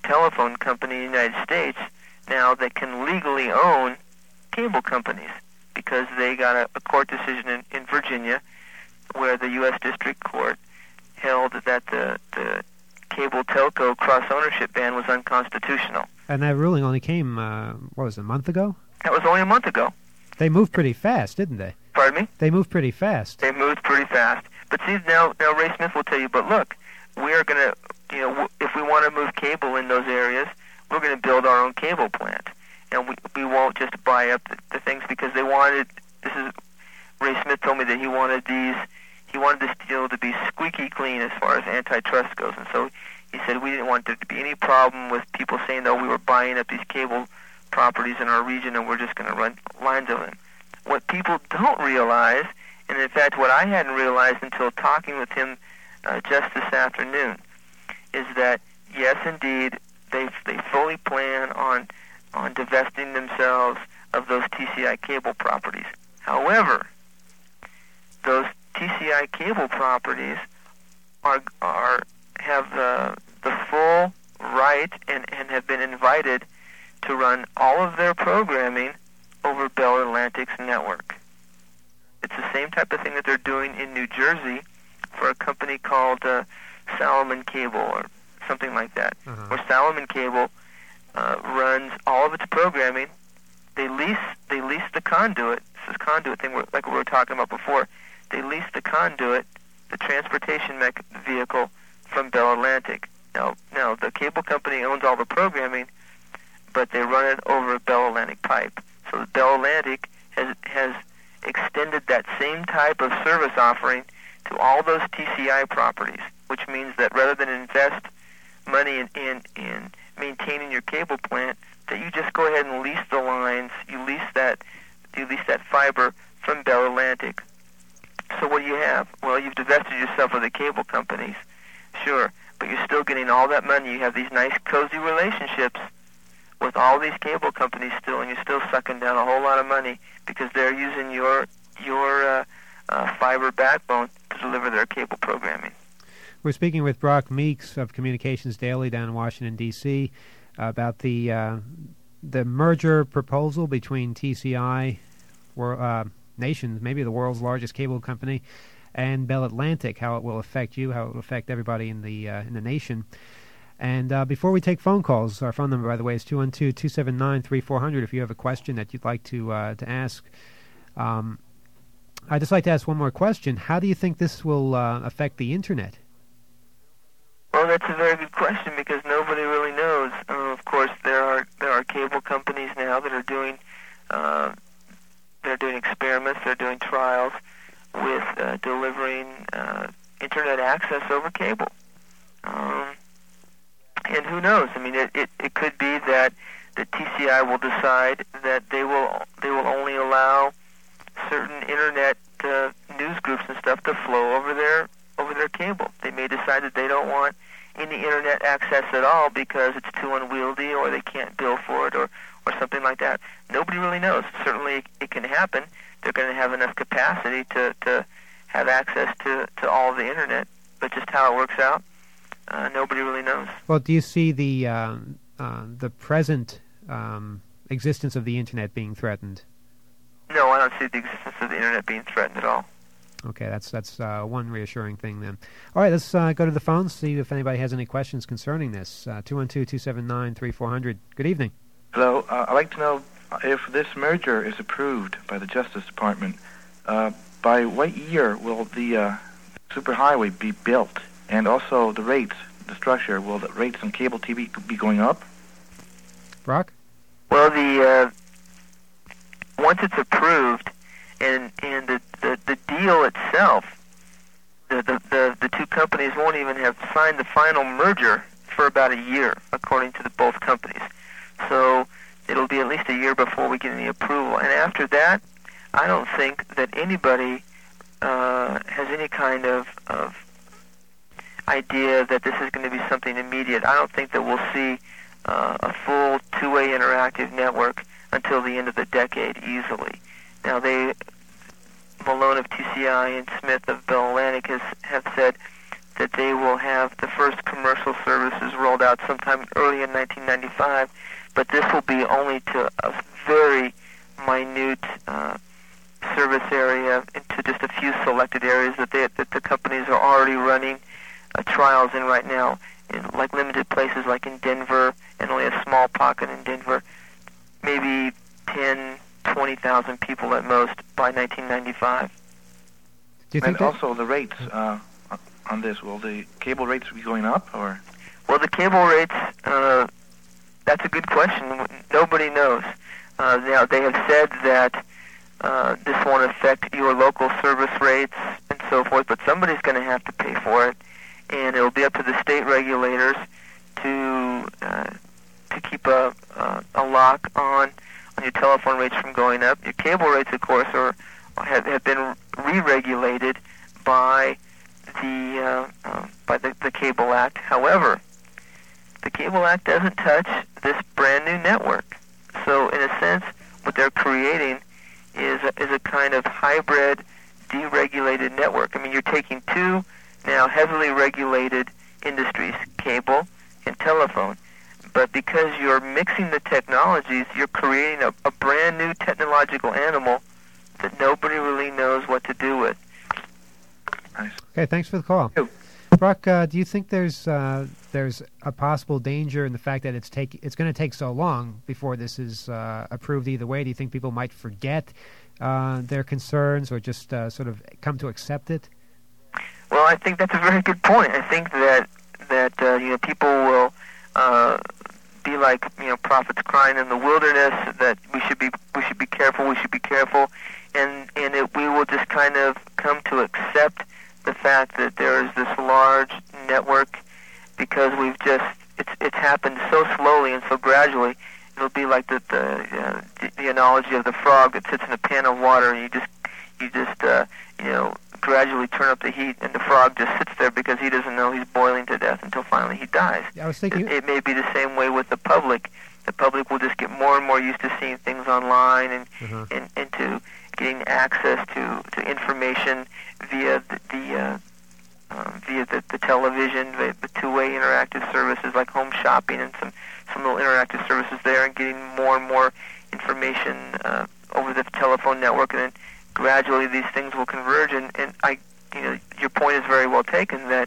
telephone company in the United States now that can legally own cable companies because they got a, a court decision in, in Virginia where the U S District Court held that the, the cable telco cross-ownership ban was unconstitutional. And that ruling only came, uh, what was it, a month ago? That was only a month ago. They moved pretty fast, didn't they? Pardon me? They moved pretty fast. They moved pretty fast. But see, now, now Ray Smith will tell you, but look, we're going to, you know, w- if we want to move cable in those areas, we're going to build our own cable plant. And we, we won't just buy up the, the things because they wanted, this is, Ray Smith told me that he wanted these, he wanted this deal to be squeaky clean as far as antitrust goes. And so he said we didn't want there to be any problem with people saying, though, we were buying up these cable properties in our region and we're just going to run lines of them. What people don't realize, and in fact what I hadn't realized until talking with him uh, just this afternoon, is that, yes, indeed, they they fully plan on on divesting themselves of those T C I cable properties. However, those T C I cable properties are are have the the full right and, and have been invited to run all of their programming over Bell Atlantic's network. It's the same type of thing that they're doing in New Jersey for a company called uh, Salomon Cable or something like that, uh-huh. where Salomon Cable uh, runs all of its programming. They lease they lease the conduit. This is conduit thing like we were talking about before. They lease the conduit, the transportation mech- vehicle from Bell Atlantic. Now, now the cable company owns all the programming, but they run it over a Bell Atlantic pipe. So Bell Atlantic has has extended that same type of service offering to all those T C I properties, which means that rather than invest money in, in, in maintaining your cable plant, that you just go ahead and lease the lines, you lease that you lease that fiber from Bell Atlantic. So what do you have? Well, you've divested yourself of the cable companies, sure, but you're still getting all that money. You have these nice, cozy relationships with all these cable companies still, and you're still sucking down a whole lot of money because they're using your your uh, uh, fiber backbone to deliver their cable programming. We're speaking with Brock Meeks of Communications Daily down in Washington, D C uh, about the uh, the merger proposal between T C I, or, uh, Nations, maybe the world's largest cable company, and Bell Atlantic, how it will affect you, how it will affect everybody in the uh, in the nation. And uh, before we take phone calls, our phone number, by the way, is two one two, two seven nine, three four zero zero if you have a question that you'd like to uh, to ask. Um, I'd just like to ask one more question. How do you think this will uh, affect the Internet? Well, that's a very good question because nobody really knows. Uh, of course, there are there are cable companies now that are doing uh, they're doing experiments, they're doing trials with uh, delivering uh, Internet access over cable. Um, and who knows? I mean, it, it, it could be that the T C I will decide that they will they will only allow certain Internet uh, news groups and stuff to flow over their over their cable. They may decide that they don't want any Internet access at all because it's too unwieldy or they can't bill for it or, or something like that. Nobody really knows. Certainly it can happen. They're going to have enough capacity to, to have access to, to all of the Internet, but just how it works out, uh, nobody really knows. Well, do you see the uh, uh, the present um, existence of the Internet being threatened? No, I don't see the existence of the Internet being threatened at all. Okay, that's that's uh, one reassuring thing then. All right, let's uh, go to the phones, see if anybody has any questions concerning this. Uh, two one two, two seven nine, three four zero zero. Good evening. Hello. Uh, I'd like to know if this merger is approved by the Justice Department, uh, by what year will the uh, superhighway be built? And also the rates, the structure, will the rates on cable T V be going up? Brock? Well, the uh, once it's approved, and and the, the, the deal itself, the, the, the, the two companies won't even have signed the final merger for about a year, according to the both companies. So it'll be at least a year before we get any approval. And after that, I don't think that anybody uh, has any kind of, of idea that this is going to be something immediate. I don't think that we'll see uh, a full two-way interactive network until the end of the decade easily. Now, they, Malone of T C I and Smith of Bell Atlantic has, have said that they will have the first commercial services rolled out sometime early in nineteen ninety-five, but this will be only to a very minute uh, service area, into just a few selected areas that they, that the companies are already running uh, trials in right now, in like limited places like in Denver, and only a small pocket in Denver, maybe ten, twenty thousand people at most by nineteen ninety-five. Do you And think that- also the rates uh, on this, will the cable rates be going up, or? Well, the cable rates, uh, that's a good question. Nobody knows. Uh, now, they have said that uh, this won't affect your local service rates and so forth, but somebody's going to have to pay for it, and it'll be up to the state regulators to uh, to keep a, uh, a lock on, on your telephone rates from going up. Your cable rates, of course, are have, have been re-regulated by the uh, uh, by the, the Cable Act. However, the Cable Act doesn't touch this brand new network. So, in a sense, what they're creating is a, is a kind of hybrid, deregulated network. I mean, you're taking two now heavily regulated industries, cable and telephone, but because you're mixing the technologies, you're creating a, a brand new technological animal that nobody really knows what to do with. Nice. Okay, thanks for the call. You. Brock, uh, do you think there's uh, there's a possible danger in the fact that it's take it's going to take so long before this is uh, approved either way? Do you think people might forget uh, their concerns or just uh, sort of come to accept it? Well, I think that's a very good point. I think that that uh, you know people will uh, be like you know prophets crying in the wilderness, that we should be we should be careful, we should be careful, and and it, we will just kind of come to accept the fact that there is this large network, because we've just it's it's happened so slowly and so gradually. It'll be like the the, uh, the, the analogy of the frog that sits in a pan of water, and you just you just uh, you know gradually turn up the heat, and the frog just sits there because he doesn't know he's boiling to death until finally he dies. I was thinking It, it may be the same way with the public. The public will just get more and more used to seeing things online and uh-huh. and, and to getting access to, to information via the, the uh, um, via the, the television, the, the two-way interactive services like home shopping and some, some little interactive services there, and getting more and more information uh, over the telephone network, and then gradually these things will converge. And, and I, you know, your point is very well taken that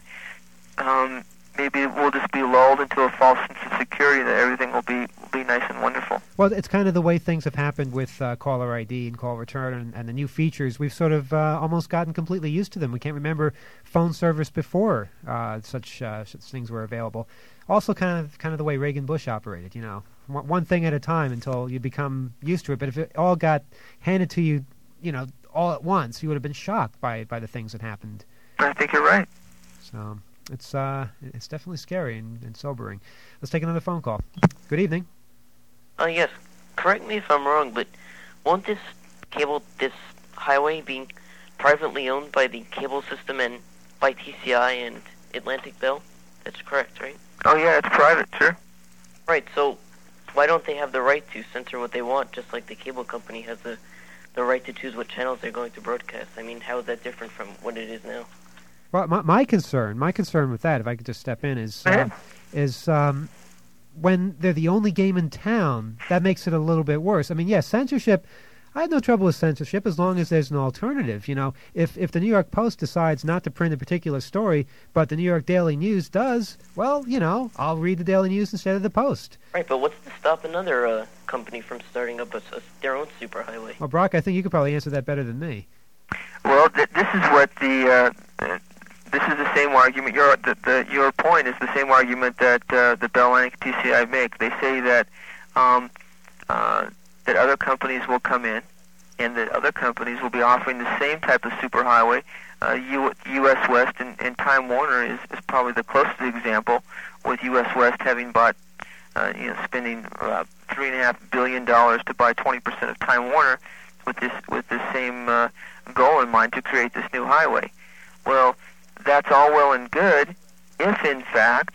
um, maybe we'll just be lulled into a false sense of security that everything will be will be nice and wonderful. Well, it's kind of the way things have happened with uh, caller I D and call return and, and the new features. We've sort of uh, almost gotten completely used to them. We can't remember phone service before uh, such uh, such things were available. Also, kind of kind of the way Reagan Bush operated. You know, one, one thing at a time until you become used to it. But if it all got handed to you, you know, all at once, you would have been shocked by by the things that happened. I think you're right. So it's uh it's definitely scary and, and sobering. Let's take another phone call. Good evening. Uh, yes. Correct me if I'm wrong, but won't this cable, this highway being privately owned by the cable system and by T C I and Atlantic Bell? That's correct, right? Oh yeah, it's private, sure. Right, so why don't they have the right to censor what they want, just like the cable company has the, the right to choose what channels they're going to broadcast? I mean, how is that different from what it is now? Well, my, my concern, my concern with that, if I could just step in, is uh, is um, when they're the only game in town, that makes it a little bit worse. I mean, yes, censorship. I have no trouble with censorship as long as there's an alternative. You know, if if the New York Post decides not to print a particular story, but the New York Daily News does, well, you know, I'll read the Daily News instead of the Post. Right, but what's to stop another uh, company from starting up a, a, their own superhighway? Well, Brock, I think you could probably answer that better than me. Well, th- this is what the uh, this is the same argument. Your the, the your point is the same argument that uh, the Bell and T C I make. They say that um, uh, that other companies will come in, and that other companies will be offering the same type of superhighway. Uh, U- U.S. West and, and Time Warner is, is probably the closest example, with U S. West having bought, uh, you know, spending uh, three and a half billion dollars to buy twenty percent of Time Warner, with this with this same uh, goal in mind to create this new highway. Well, that's all well and good if, in fact,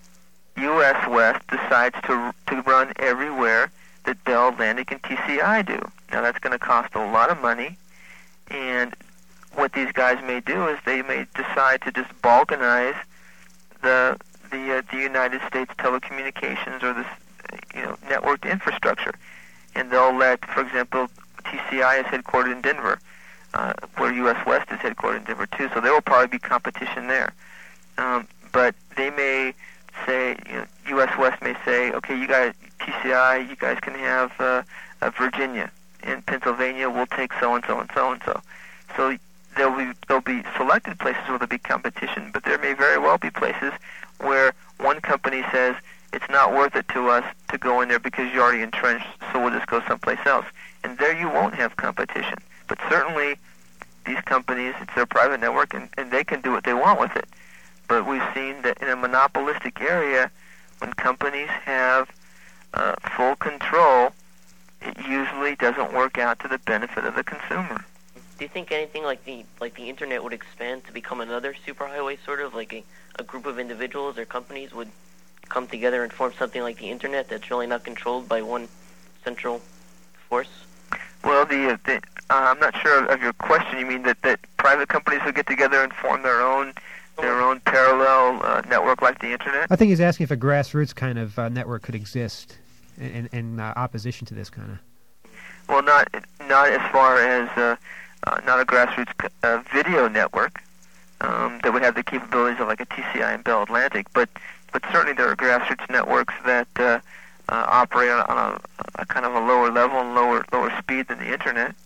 U S. West decides to to run everywhere that Bell, Atlantic, and T C I do. Now, that's going to cost a lot of money, and what these guys may do is they may decide to just balkanize the the uh, the United States telecommunications or this you know networked infrastructure, and they'll let, for example, T C I is headquartered in Denver, uh, where U S West is headquartered in Denver too. So there will probably be competition there, um, but they may say, you know, U S West may say, okay, you guys, T C I, you guys can have uh, uh, Virginia. In Pennsylvania, we'll take so and so and so and so. So there'll be there'll be selected places where there'll be competition, but there may very well be places where one company says it's not worth it to us to go in there because you're already entrenched, so we'll just go someplace else. And there you won't have competition. But certainly these companies, it's their private network, and, and they can do what they want with it. But we've seen that in a monopolistic area, when companies have uh, full control, it usually doesn't work out to the benefit of the consumer. Do you think anything like the like the internet would expand to become another superhighway, sort of like a, a group of individuals or companies would come together and form something like the internet that's really not controlled by one central force? Well, the, the uh, I'm not sure of your question. You mean that, that private companies would get together and form their own their own parallel uh, network like the internet? I think he's asking if a grassroots kind of uh, network could exist in, in, in uh, opposition to this kind of. Well, not not as far as uh, uh, not a grassroots uh, video network um, that would have the capabilities of like a T C I and Bell Atlantic, but but certainly there are grassroots networks that uh, uh, operate on, on a, a kind of a lower level and lower lower speed than the internet.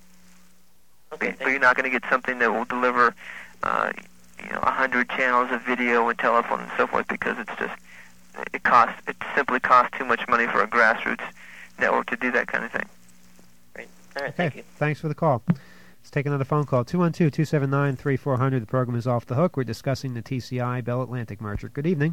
Okay, but you're not going to get something that will deliver uh, you know a hundred channels of video and telephone and so forth, because it's just it costs it simply costs too much money for a grassroots network to do that kind of thing. Great. All right, Okay, thank you. thanks for the call. Let's take another phone call. two one two, two seven nine, three four zero zero. The program is Off the Hook. We're discussing the T C I Bell Atlantic merger. Good evening.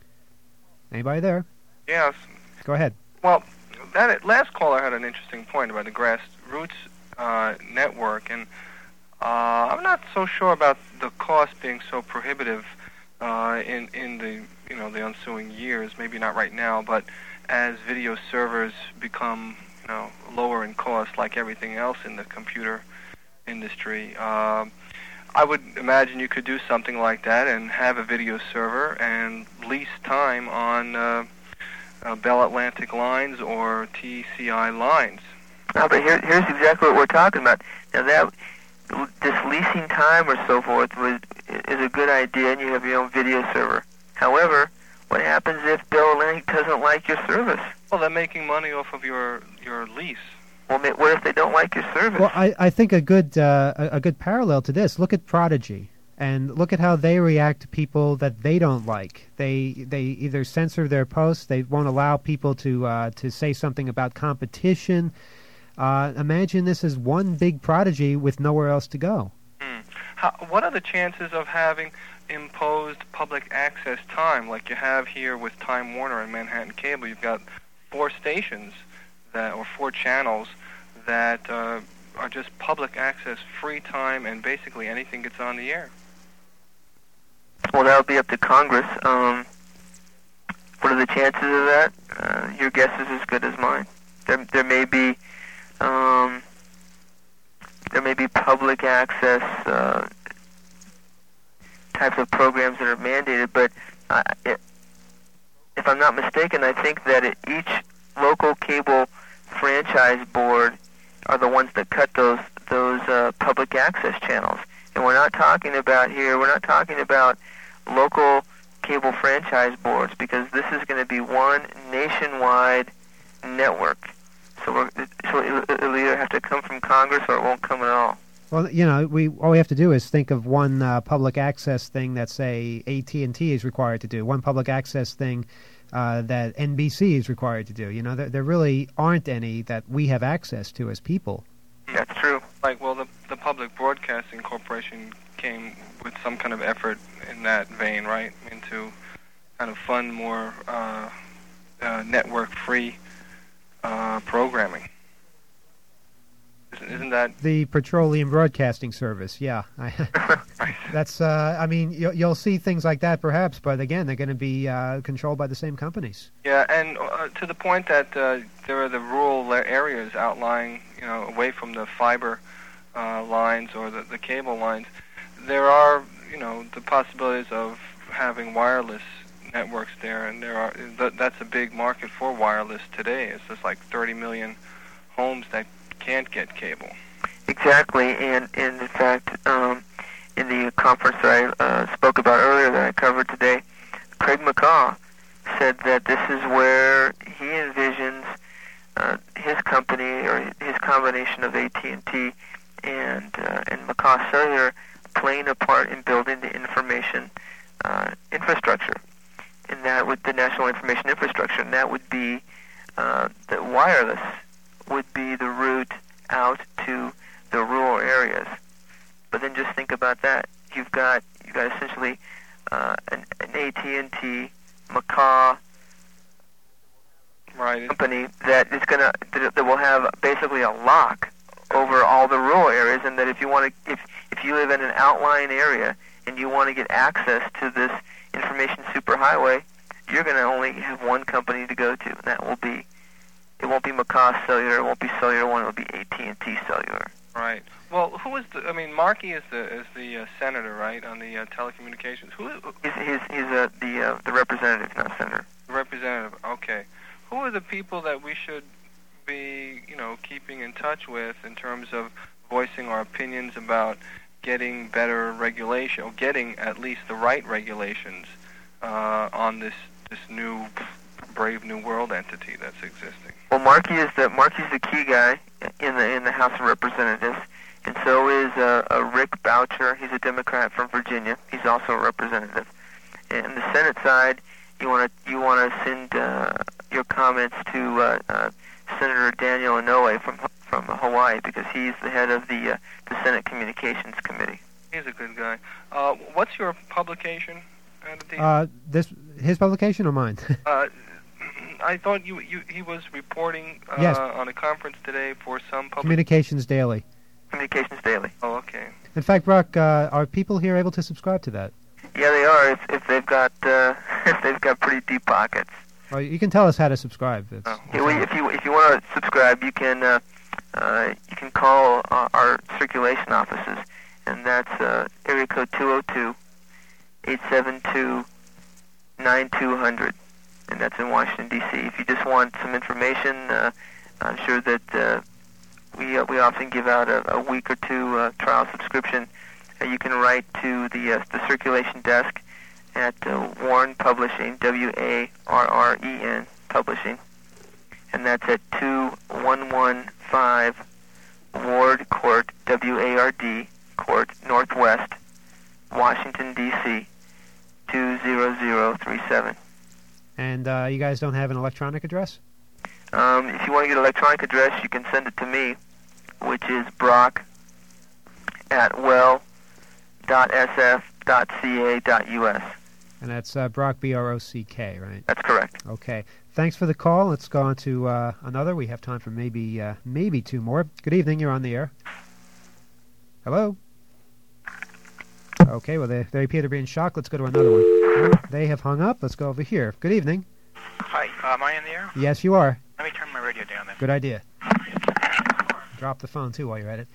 Anybody there? Yes. Go ahead. Well, that last caller had an interesting point about the grassroots uh, network, and uh, I'm not so sure about the cost being so prohibitive uh, in in the you know the ensuing years. Maybe not right now, but as video servers become you know lower in cost, like everything else in the computer industry, uh, I would imagine you could do something like that and have a video server and lease time on uh, uh, Bell Atlantic lines or T C I lines. No, but here, here's exactly what we're talking about. Now that this leasing time or so forth was, is a good idea, and you have your own video server. However, what happens if Bell Atlantic doesn't like your service? Well, they're making money off of your your lease. Well, what if they don't like your service? Well, I, I think a good uh, a, a good parallel to this. Look at Prodigy, and look at how they react to people that they don't like. They they either censor their posts. They won't allow people to uh, to say something about competition. Uh, imagine this as one big Prodigy with nowhere else to go. Hmm. How, what are the chances of having imposed public access time like you have here with Time Warner and Manhattan Cable? You've got four stations that, or four channels that uh, are just public access, free time, and basically anything gets on the air. Well, that'll be up to Congress. Um, what are the chances of that? Uh, your guess is as good as mine. There, there may be, um, there may be public access uh, types of programs that are mandated, but uh, it, if I'm not mistaken, I think that it, each local cable franchise board are the ones that cut those those uh, public access channels. And we're not talking about here, we're not talking about local cable franchise boards, because this is going to be one nationwide network. So, we're, so it'll either have to come from Congress or it won't come at all. Well, you know, we all we have to do is think of one uh, public access thing that, say, A T and T is required to do, one public access thing uh, that N B C is required to do. You know, there, there really aren't any that we have access to as people. That's true. Like, well, the, the Public Broadcasting Corporation came with some kind of effort in that vein, right, into kind of fund more uh, uh, network-free uh, programming. Isn't that the Petroleum Broadcasting Service? Yeah, that's. Uh, I mean, you'll, you'll see things like that, perhaps, but again, they're going to be uh, controlled by the same companies. Yeah, and uh, to the point that uh, there are the rural areas outlying, you know, away from the fiber uh, lines or the, the cable lines, there are, you know, the possibilities of having wireless networks there, and there are th- that's a big market for wireless today. It's just like thirty million homes that can't get cable. Exactly, and, and in fact, um, in the conference that I uh, spoke about earlier that I covered today, Craig McCaw said that this is where he envisions uh, his company or his combination of A T and T and uh, and McCaw Cellular playing a part in building the information uh, infrastructure, and that would the national information infrastructure, and that would be uh, the wireless would be the route out to the rural areas. But then just think about that. You've got you've got essentially uh, an, an A T and T McCaw right. company that is gonna that, that will have basically a lock over all the rural areas, and that if you want to, if if you live in an outlying area and you want to get access to this information superhighway, you're going to only have one company to go to, and that will be, it won't be McCaw Cellular, it won't be Cellular One, it will be A T and T Cellular. Right. Well, who is the? I mean, Markey is the is the uh, senator, right, on the uh, telecommunications. Who? who he's he's, he's uh, the uh, the representative, not senator. The representative. Okay. Who are the people that we should be, you know, keeping in touch with in terms of voicing our opinions about getting better regulation, or getting at least the right regulations uh, on this this new brave new world entity that's existing? Well, Markey is the Markey's the key guy in the in the House of Representatives, and so is uh, uh, Rick Boucher. He's a Democrat from Virginia. He's also a representative. And the Senate side, you want to you want to send uh, your comments to uh, uh, Senator Daniel Inouye from from Hawaii, because he's the head of the uh, the Senate Communications Committee. He's a good guy. Uh, what's your publication? Uh, this his publication or mine? uh, I thought you, you he was reporting uh, yes. on a conference today for some public... Communications Daily. Communications Daily. Oh, okay. In fact, Brock, uh, are people here able to subscribe to that? Yeah, they are. If, if they've got uh, if they've got pretty deep pockets. Well, you can tell us how to subscribe. It's, oh. yeah, well, if you if you want to subscribe, you can uh, uh, you can call uh, our circulation offices, and that's uh, area code two oh two, eight seven two, nine two hundred, and that's in Washington D C. If you just want some information, uh, I'm sure that uh, we uh, we often give out a, a week or two uh, trial subscription. Uh, you can write to the uh, the circulation desk at uh, Warren Publishing, W A R R E N Publishing, and that's at two one one five Ward Court, W A R D Court, Northwest, Washington, D C, two zero zero three seven. And uh, you guys don't have an electronic address? Um, if you want to get an electronic address, you can send it to me, which is Brock at well dot s f dot c a dot u s. And that's uh, Brock, B R O C K, right? That's correct. Okay. Thanks for the call. Let's go on to uh, another. We have time for maybe uh, maybe two more. Good evening. You're on the air. Hello? Okay, well, they, they appear to be in shock. Let's go to another one. They have hung up. Let's go over here. Good evening. Hi. Uh, am I in the air? Yes, you are. Let me turn my radio down then. Good idea. Drop the phone, too, while you're at it.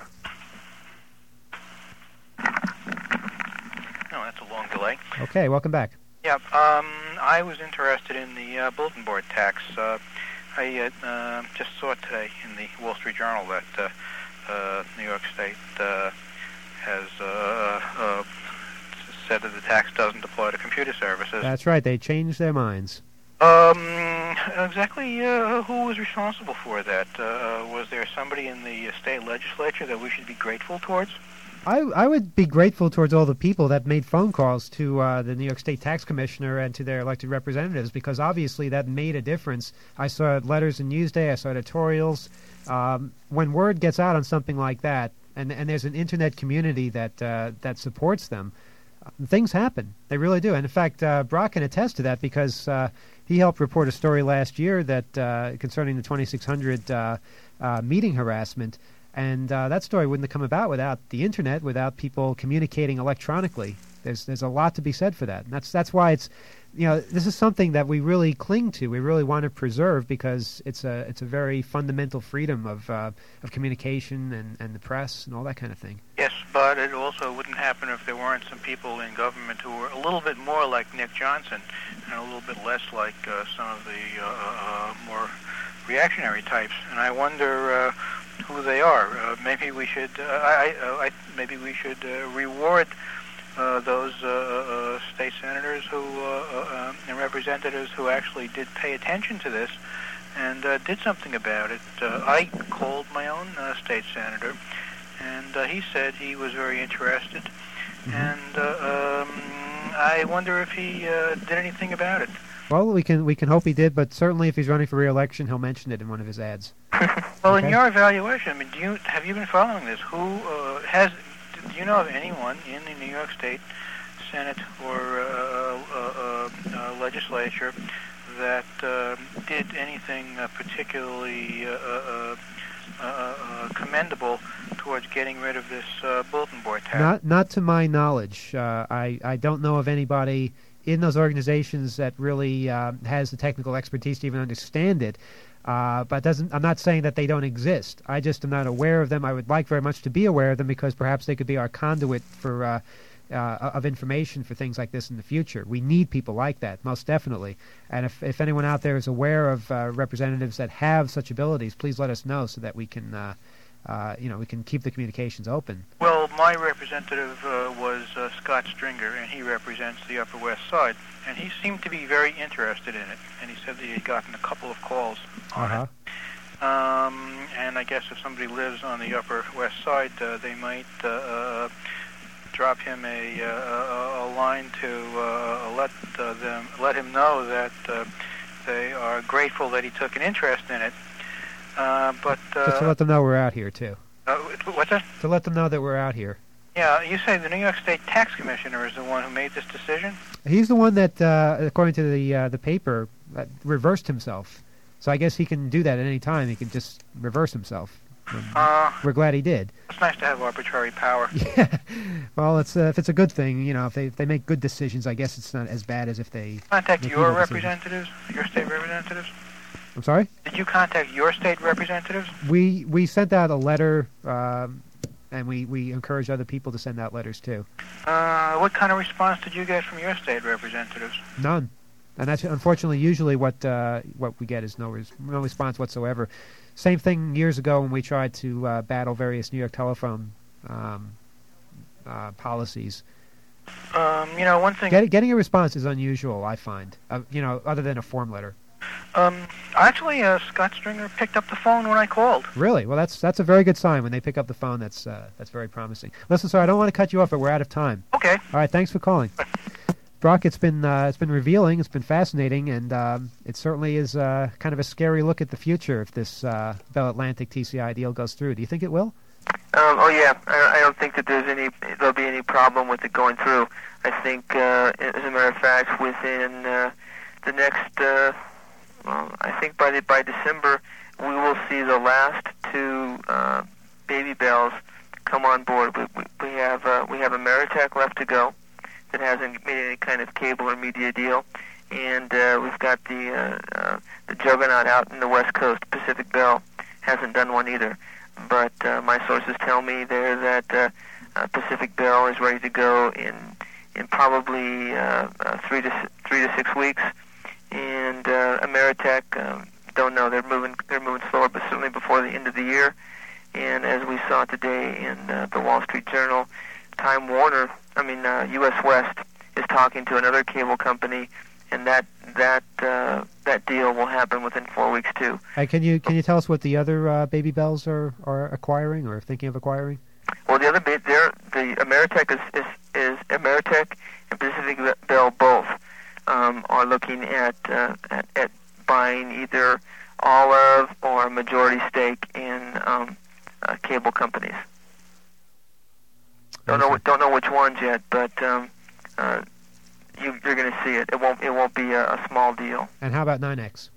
No, that's a long delay. Okay, welcome back. Yeah, um, I was interested in the uh, bulletin board tax. Uh, I uh, uh, just saw it today in the Wall Street Journal that uh, uh, New York State uh, has uh, uh, said that the tax doesn't apply to computer services. That's right. They changed their minds. Um, exactly uh, who was responsible for that? Uh, was there somebody in the state legislature that we should be grateful towards? I, I would be grateful towards all the people that made phone calls to uh, the New York State Tax Commissioner and to their elected representatives, because obviously that made a difference. I saw letters in Newsday, I saw editorials. Um, when word gets out on something like that, and, and there's an internet community that uh, that supports them, uh, things happen. They really do. And in fact, uh, Brock can attest to that, because uh, he helped report a story last year that uh, concerning the twenty-six hundred uh, uh, meeting harassment. And uh, that story wouldn't have come about without the internet, without people communicating electronically. There's there's a lot to be said for that. And that's that's why it's you know, this is something that we really cling to. We really want to preserve because it's a it's a very fundamental freedom of uh, of communication and, and the press and all that kind of thing. Yes, but it also wouldn't happen if there weren't some people in government who were a little bit more like Nick Johnson and a little bit less like uh, some of the uh, uh, more reactionary types. And I wonder uh, who they are. Uh, maybe we should. Uh, I, uh, I maybe we should uh, reward uh, those uh, uh, state senators who uh, uh, and representatives who actually did pay attention to this and uh, did something about it. Uh, I called my own uh, state senator, and uh, he said he was very interested. Mm-hmm. And uh, um, I wonder if he uh, did anything about it. Well, we can we can hope he did, but certainly if he's running for re-election, he'll mention it in one of his ads. Well, Okay. in your evaluation, I mean, do you have you been following this? Who uh, has? Do you know of anyone in the New York State Senate or uh, uh, uh, legislature that uh, did anything uh, particularly uh, uh, uh, uh, commendable towards getting rid of this uh, bulletin board tax? Not not to my knowledge. Uh, I I don't know of anybody in those organizations that really uh, has the technical expertise to even understand it. Uh, but doesn't I'm not saying that they don't exist. I just am not aware of them. I would like very much to be aware of them because perhaps they could be our conduit for uh, uh, of information for things like this in the future. We need people like that, most definitely. And if if anyone out there is aware of uh, representatives that have such abilities, please let us know so that we can uh, uh, you know we can keep the communications open. Well, my representative uh, was uh, Scott Stringer, and he represents the Upper West Side, and he seemed to be very interested in it, and he said that he had gotten a couple of calls on Uh-huh. it. Um, and I guess if somebody lives on the Upper West Side, uh, they might uh, uh, drop him a, uh, a line to uh, let uh, them let him know that uh, they are grateful that he took an interest in it. Uh, but uh, Just to let them know we're out here too. uh, what's that? To let them know that we're out here. Yeah, you say the New York State Tax Commissioner is the one who made this decision? He's the one that, uh, according to the uh, the paper, uh, reversed himself. So I guess he can do that at any time. He can just reverse himself. And Uh, we're glad he did. it's nice to have arbitrary power. Yeah. Well, it's uh, if it's a good thing, you know, if they if they make good decisions, I guess it's not as bad as if they. Contact make your evil decisions. representatives, your state representatives? I'm sorry. Did you contact your state representatives? We we sent out a letter, um, and we we encourage other people to send out letters too. Uh, what kind of response did you get from your state representatives? None. And that's unfortunately usually what uh, what we get is no res- no response whatsoever. Same thing years ago when we tried to uh, battle various New York telephone um, uh, policies. Um, you know, one thing... Get, getting a response is unusual, I find. Uh, you know, other than a form letter. Um, actually, uh, Scott Stringer picked up the phone when I called. Really? Well, that's that's a very good sign when they pick up the phone. That's uh, that's very promising. Listen, sir, I don't want to cut you off, but we're out of time. Okay. All right, thanks for calling. Brock, it's been uh, it's been revealing, it's been fascinating, and um, it certainly is uh, kind of a scary look at the future if this uh, Bell Atlantic T C I deal goes through. Do you think it will? Um, oh yeah, I, I don't think that there's any there'll be any problem with it going through. I think, uh, as a matter of fact, within uh, the next, uh, well, I think by the, by December, we will see the last two uh, baby bells come on board. We, we, we have uh, we have Ameritech left to go that hasn't made any kind of cable or media deal, and uh, we've got the uh, uh, the juggernaut out in the West Coast. Pacific Bell hasn't done one either. But uh, my sources tell me there that uh, uh, Pacific Bell is ready to go in in probably uh, uh, three to three to six weeks, and uh, Ameritech um, don't know. They're moving they're moving slower, but certainly before the end of the year. And as we saw today in uh, the Wall Street Journal, Time Warner, I mean uh, U S West, is talking to another cable company, and that that uh, that deal will happen within four weeks too. Uh, can you can you tell us what the other uh, baby bells are, are acquiring or thinking of acquiring? Well, the other bit there, the Ameritech is, is, is Ameritech and Pacific Bell both um, are looking at, uh, at at buying either all of or a majority stake in um, uh, cable companies. Don't know don't know which ones yet, but um, uh, you, you're going to see it. It won't it won't be a, a small deal. And how about nine X?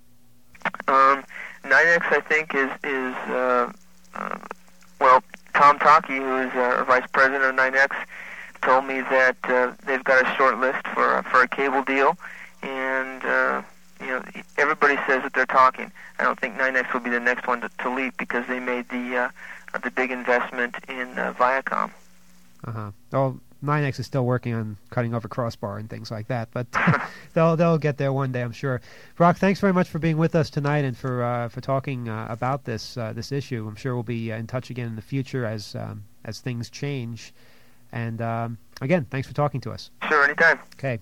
Um, nine X, I think, is is uh, uh, well, Tom Taki, who is uh, vice president of nine X, told me that uh, they've got a short list for for a cable deal, and uh, you know everybody says that they're talking. I don't think NYNEX will be the next one to, to leap because they made the uh, the big investment in uh, Viacom. Uh huh. Well, NYNEX is still working on cutting over crossbar and things like that, but they'll they'll get there one day, I'm sure. Brock, thanks very much for being with us tonight and for uh, for talking uh, about this uh, this issue. I'm sure we'll be uh, in touch again in the future as um, as things change. And um, again, thanks for talking to us. Sure, anytime. Okay.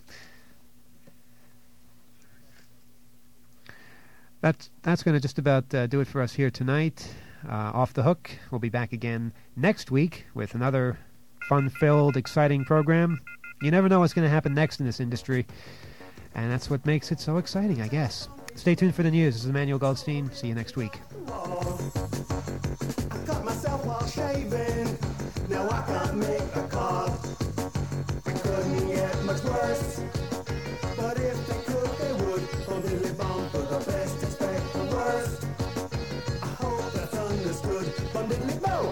That's that's going to just about uh, do it for us here tonight. Uh, Off the Hook. We'll be back again next week with another fun-filled, exciting program. You never know what's going to happen next in this industry, and that's what makes it so exciting, I guess. Stay tuned for the news. This is Emmanuel Goldstein. See you next week. I cut myself while shaving. Now I can't make a call. It couldn't get much worse. But if they could, they would. Oh, they live on for the best, expect the worst. I hope that's understood. But they live no.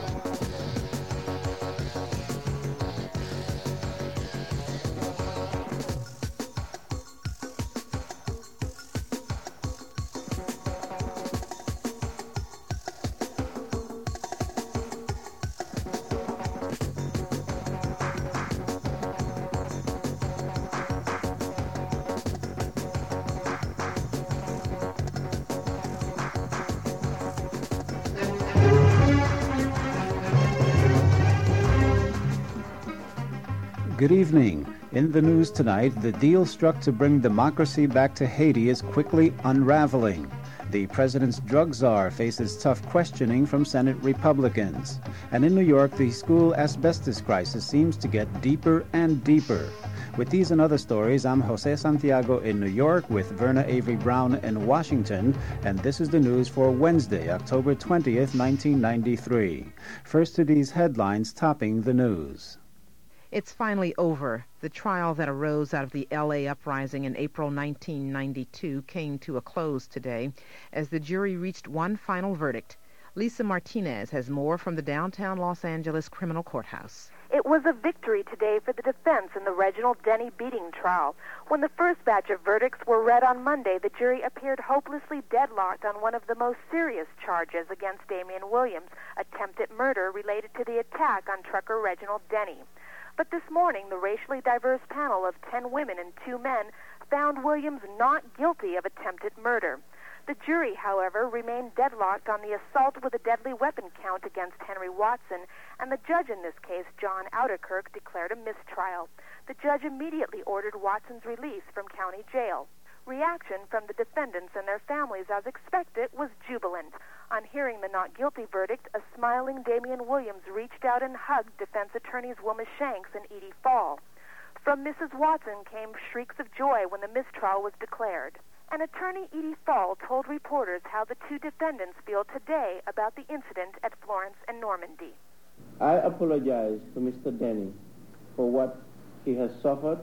Good evening. In the news tonight, the deal struck to bring democracy back to Haiti is quickly unraveling. The president's drug czar faces tough questioning from Senate Republicans. And in New York, the school asbestos crisis seems to get deeper and deeper. With these and other stories, I'm Jose Santiago in New York with Verna Avery Brown in Washington, and this is the news for Wednesday, October twentieth, nineteen ninety-three. First to these headlines topping the news. It's finally over. The trial that arose out of the L A uprising in April nineteen ninety-two came to a close today as the jury reached one final verdict. Lisa Martinez has more from the downtown Los Angeles criminal courthouse. It was a victory today for the defense in the Reginald Denny beating trial. When the first batch of verdicts were read on Monday, the jury appeared hopelessly deadlocked on one of the most serious charges against Damian Williams, attempted murder related to the attack on trucker Reginald Denny. But this morning, the racially diverse panel of ten women and two men found Williams not guilty of attempted murder. The jury, however, remained deadlocked on the assault with a deadly weapon count against Henry Watson, and the judge in this case, John Ouderkirk, declared a mistrial. The judge immediately ordered Watson's release from county jail. Reaction from the defendants and their families, as expected, was jubilant. On hearing the not guilty verdict, a smiling Damian Williams reached out and hugged defense attorneys Wilma Shanks and Edie Fall. From Missus Watson came shrieks of joy when the mistrial was declared. And attorney Edie Fall told reporters how the two defendants feel today about the incident at Florence and Normandy. I apologize to Mister Denny for what he has suffered.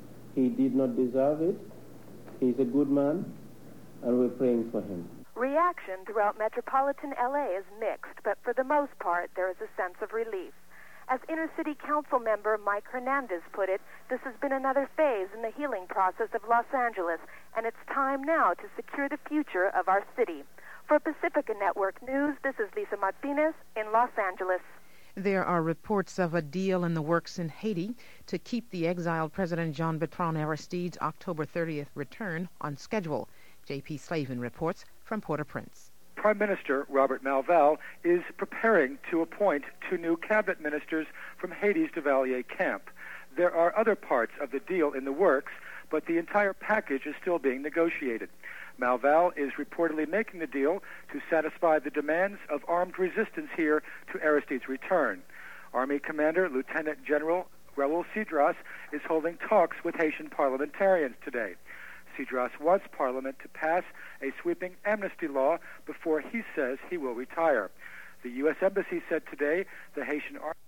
He did not deserve it. He's a good man, and we're praying for him. Reaction throughout metropolitan L A is mixed, but for the most part, there is a sense of relief. As Inner City Council member Mike Hernandez put it, this has been another phase in the healing process of Los Angeles, and it's time now to secure the future of our city. For Pacifica Network News, this is Lisa Martinez in Los Angeles. There are reports of a deal in the works in Haiti to keep the exiled President Jean-Bertrand Aristide's October thirtieth return on schedule. J P Slavin reports from Port-au-Prince. Prime Minister Robert Malval is preparing to appoint two new cabinet ministers from Haiti's Duvalier camp. There are other parts of the deal in the works, but the entire package is still being negotiated. Malval is reportedly making the deal to satisfy the demands of armed resistance here to Aristide's return. Army Commander Lieutenant General Raul Cedras is holding talks with Haitian parliamentarians today. Cedras wants Parliament to pass a sweeping amnesty law before he says he will retire. The U S Embassy said today the Haitian Army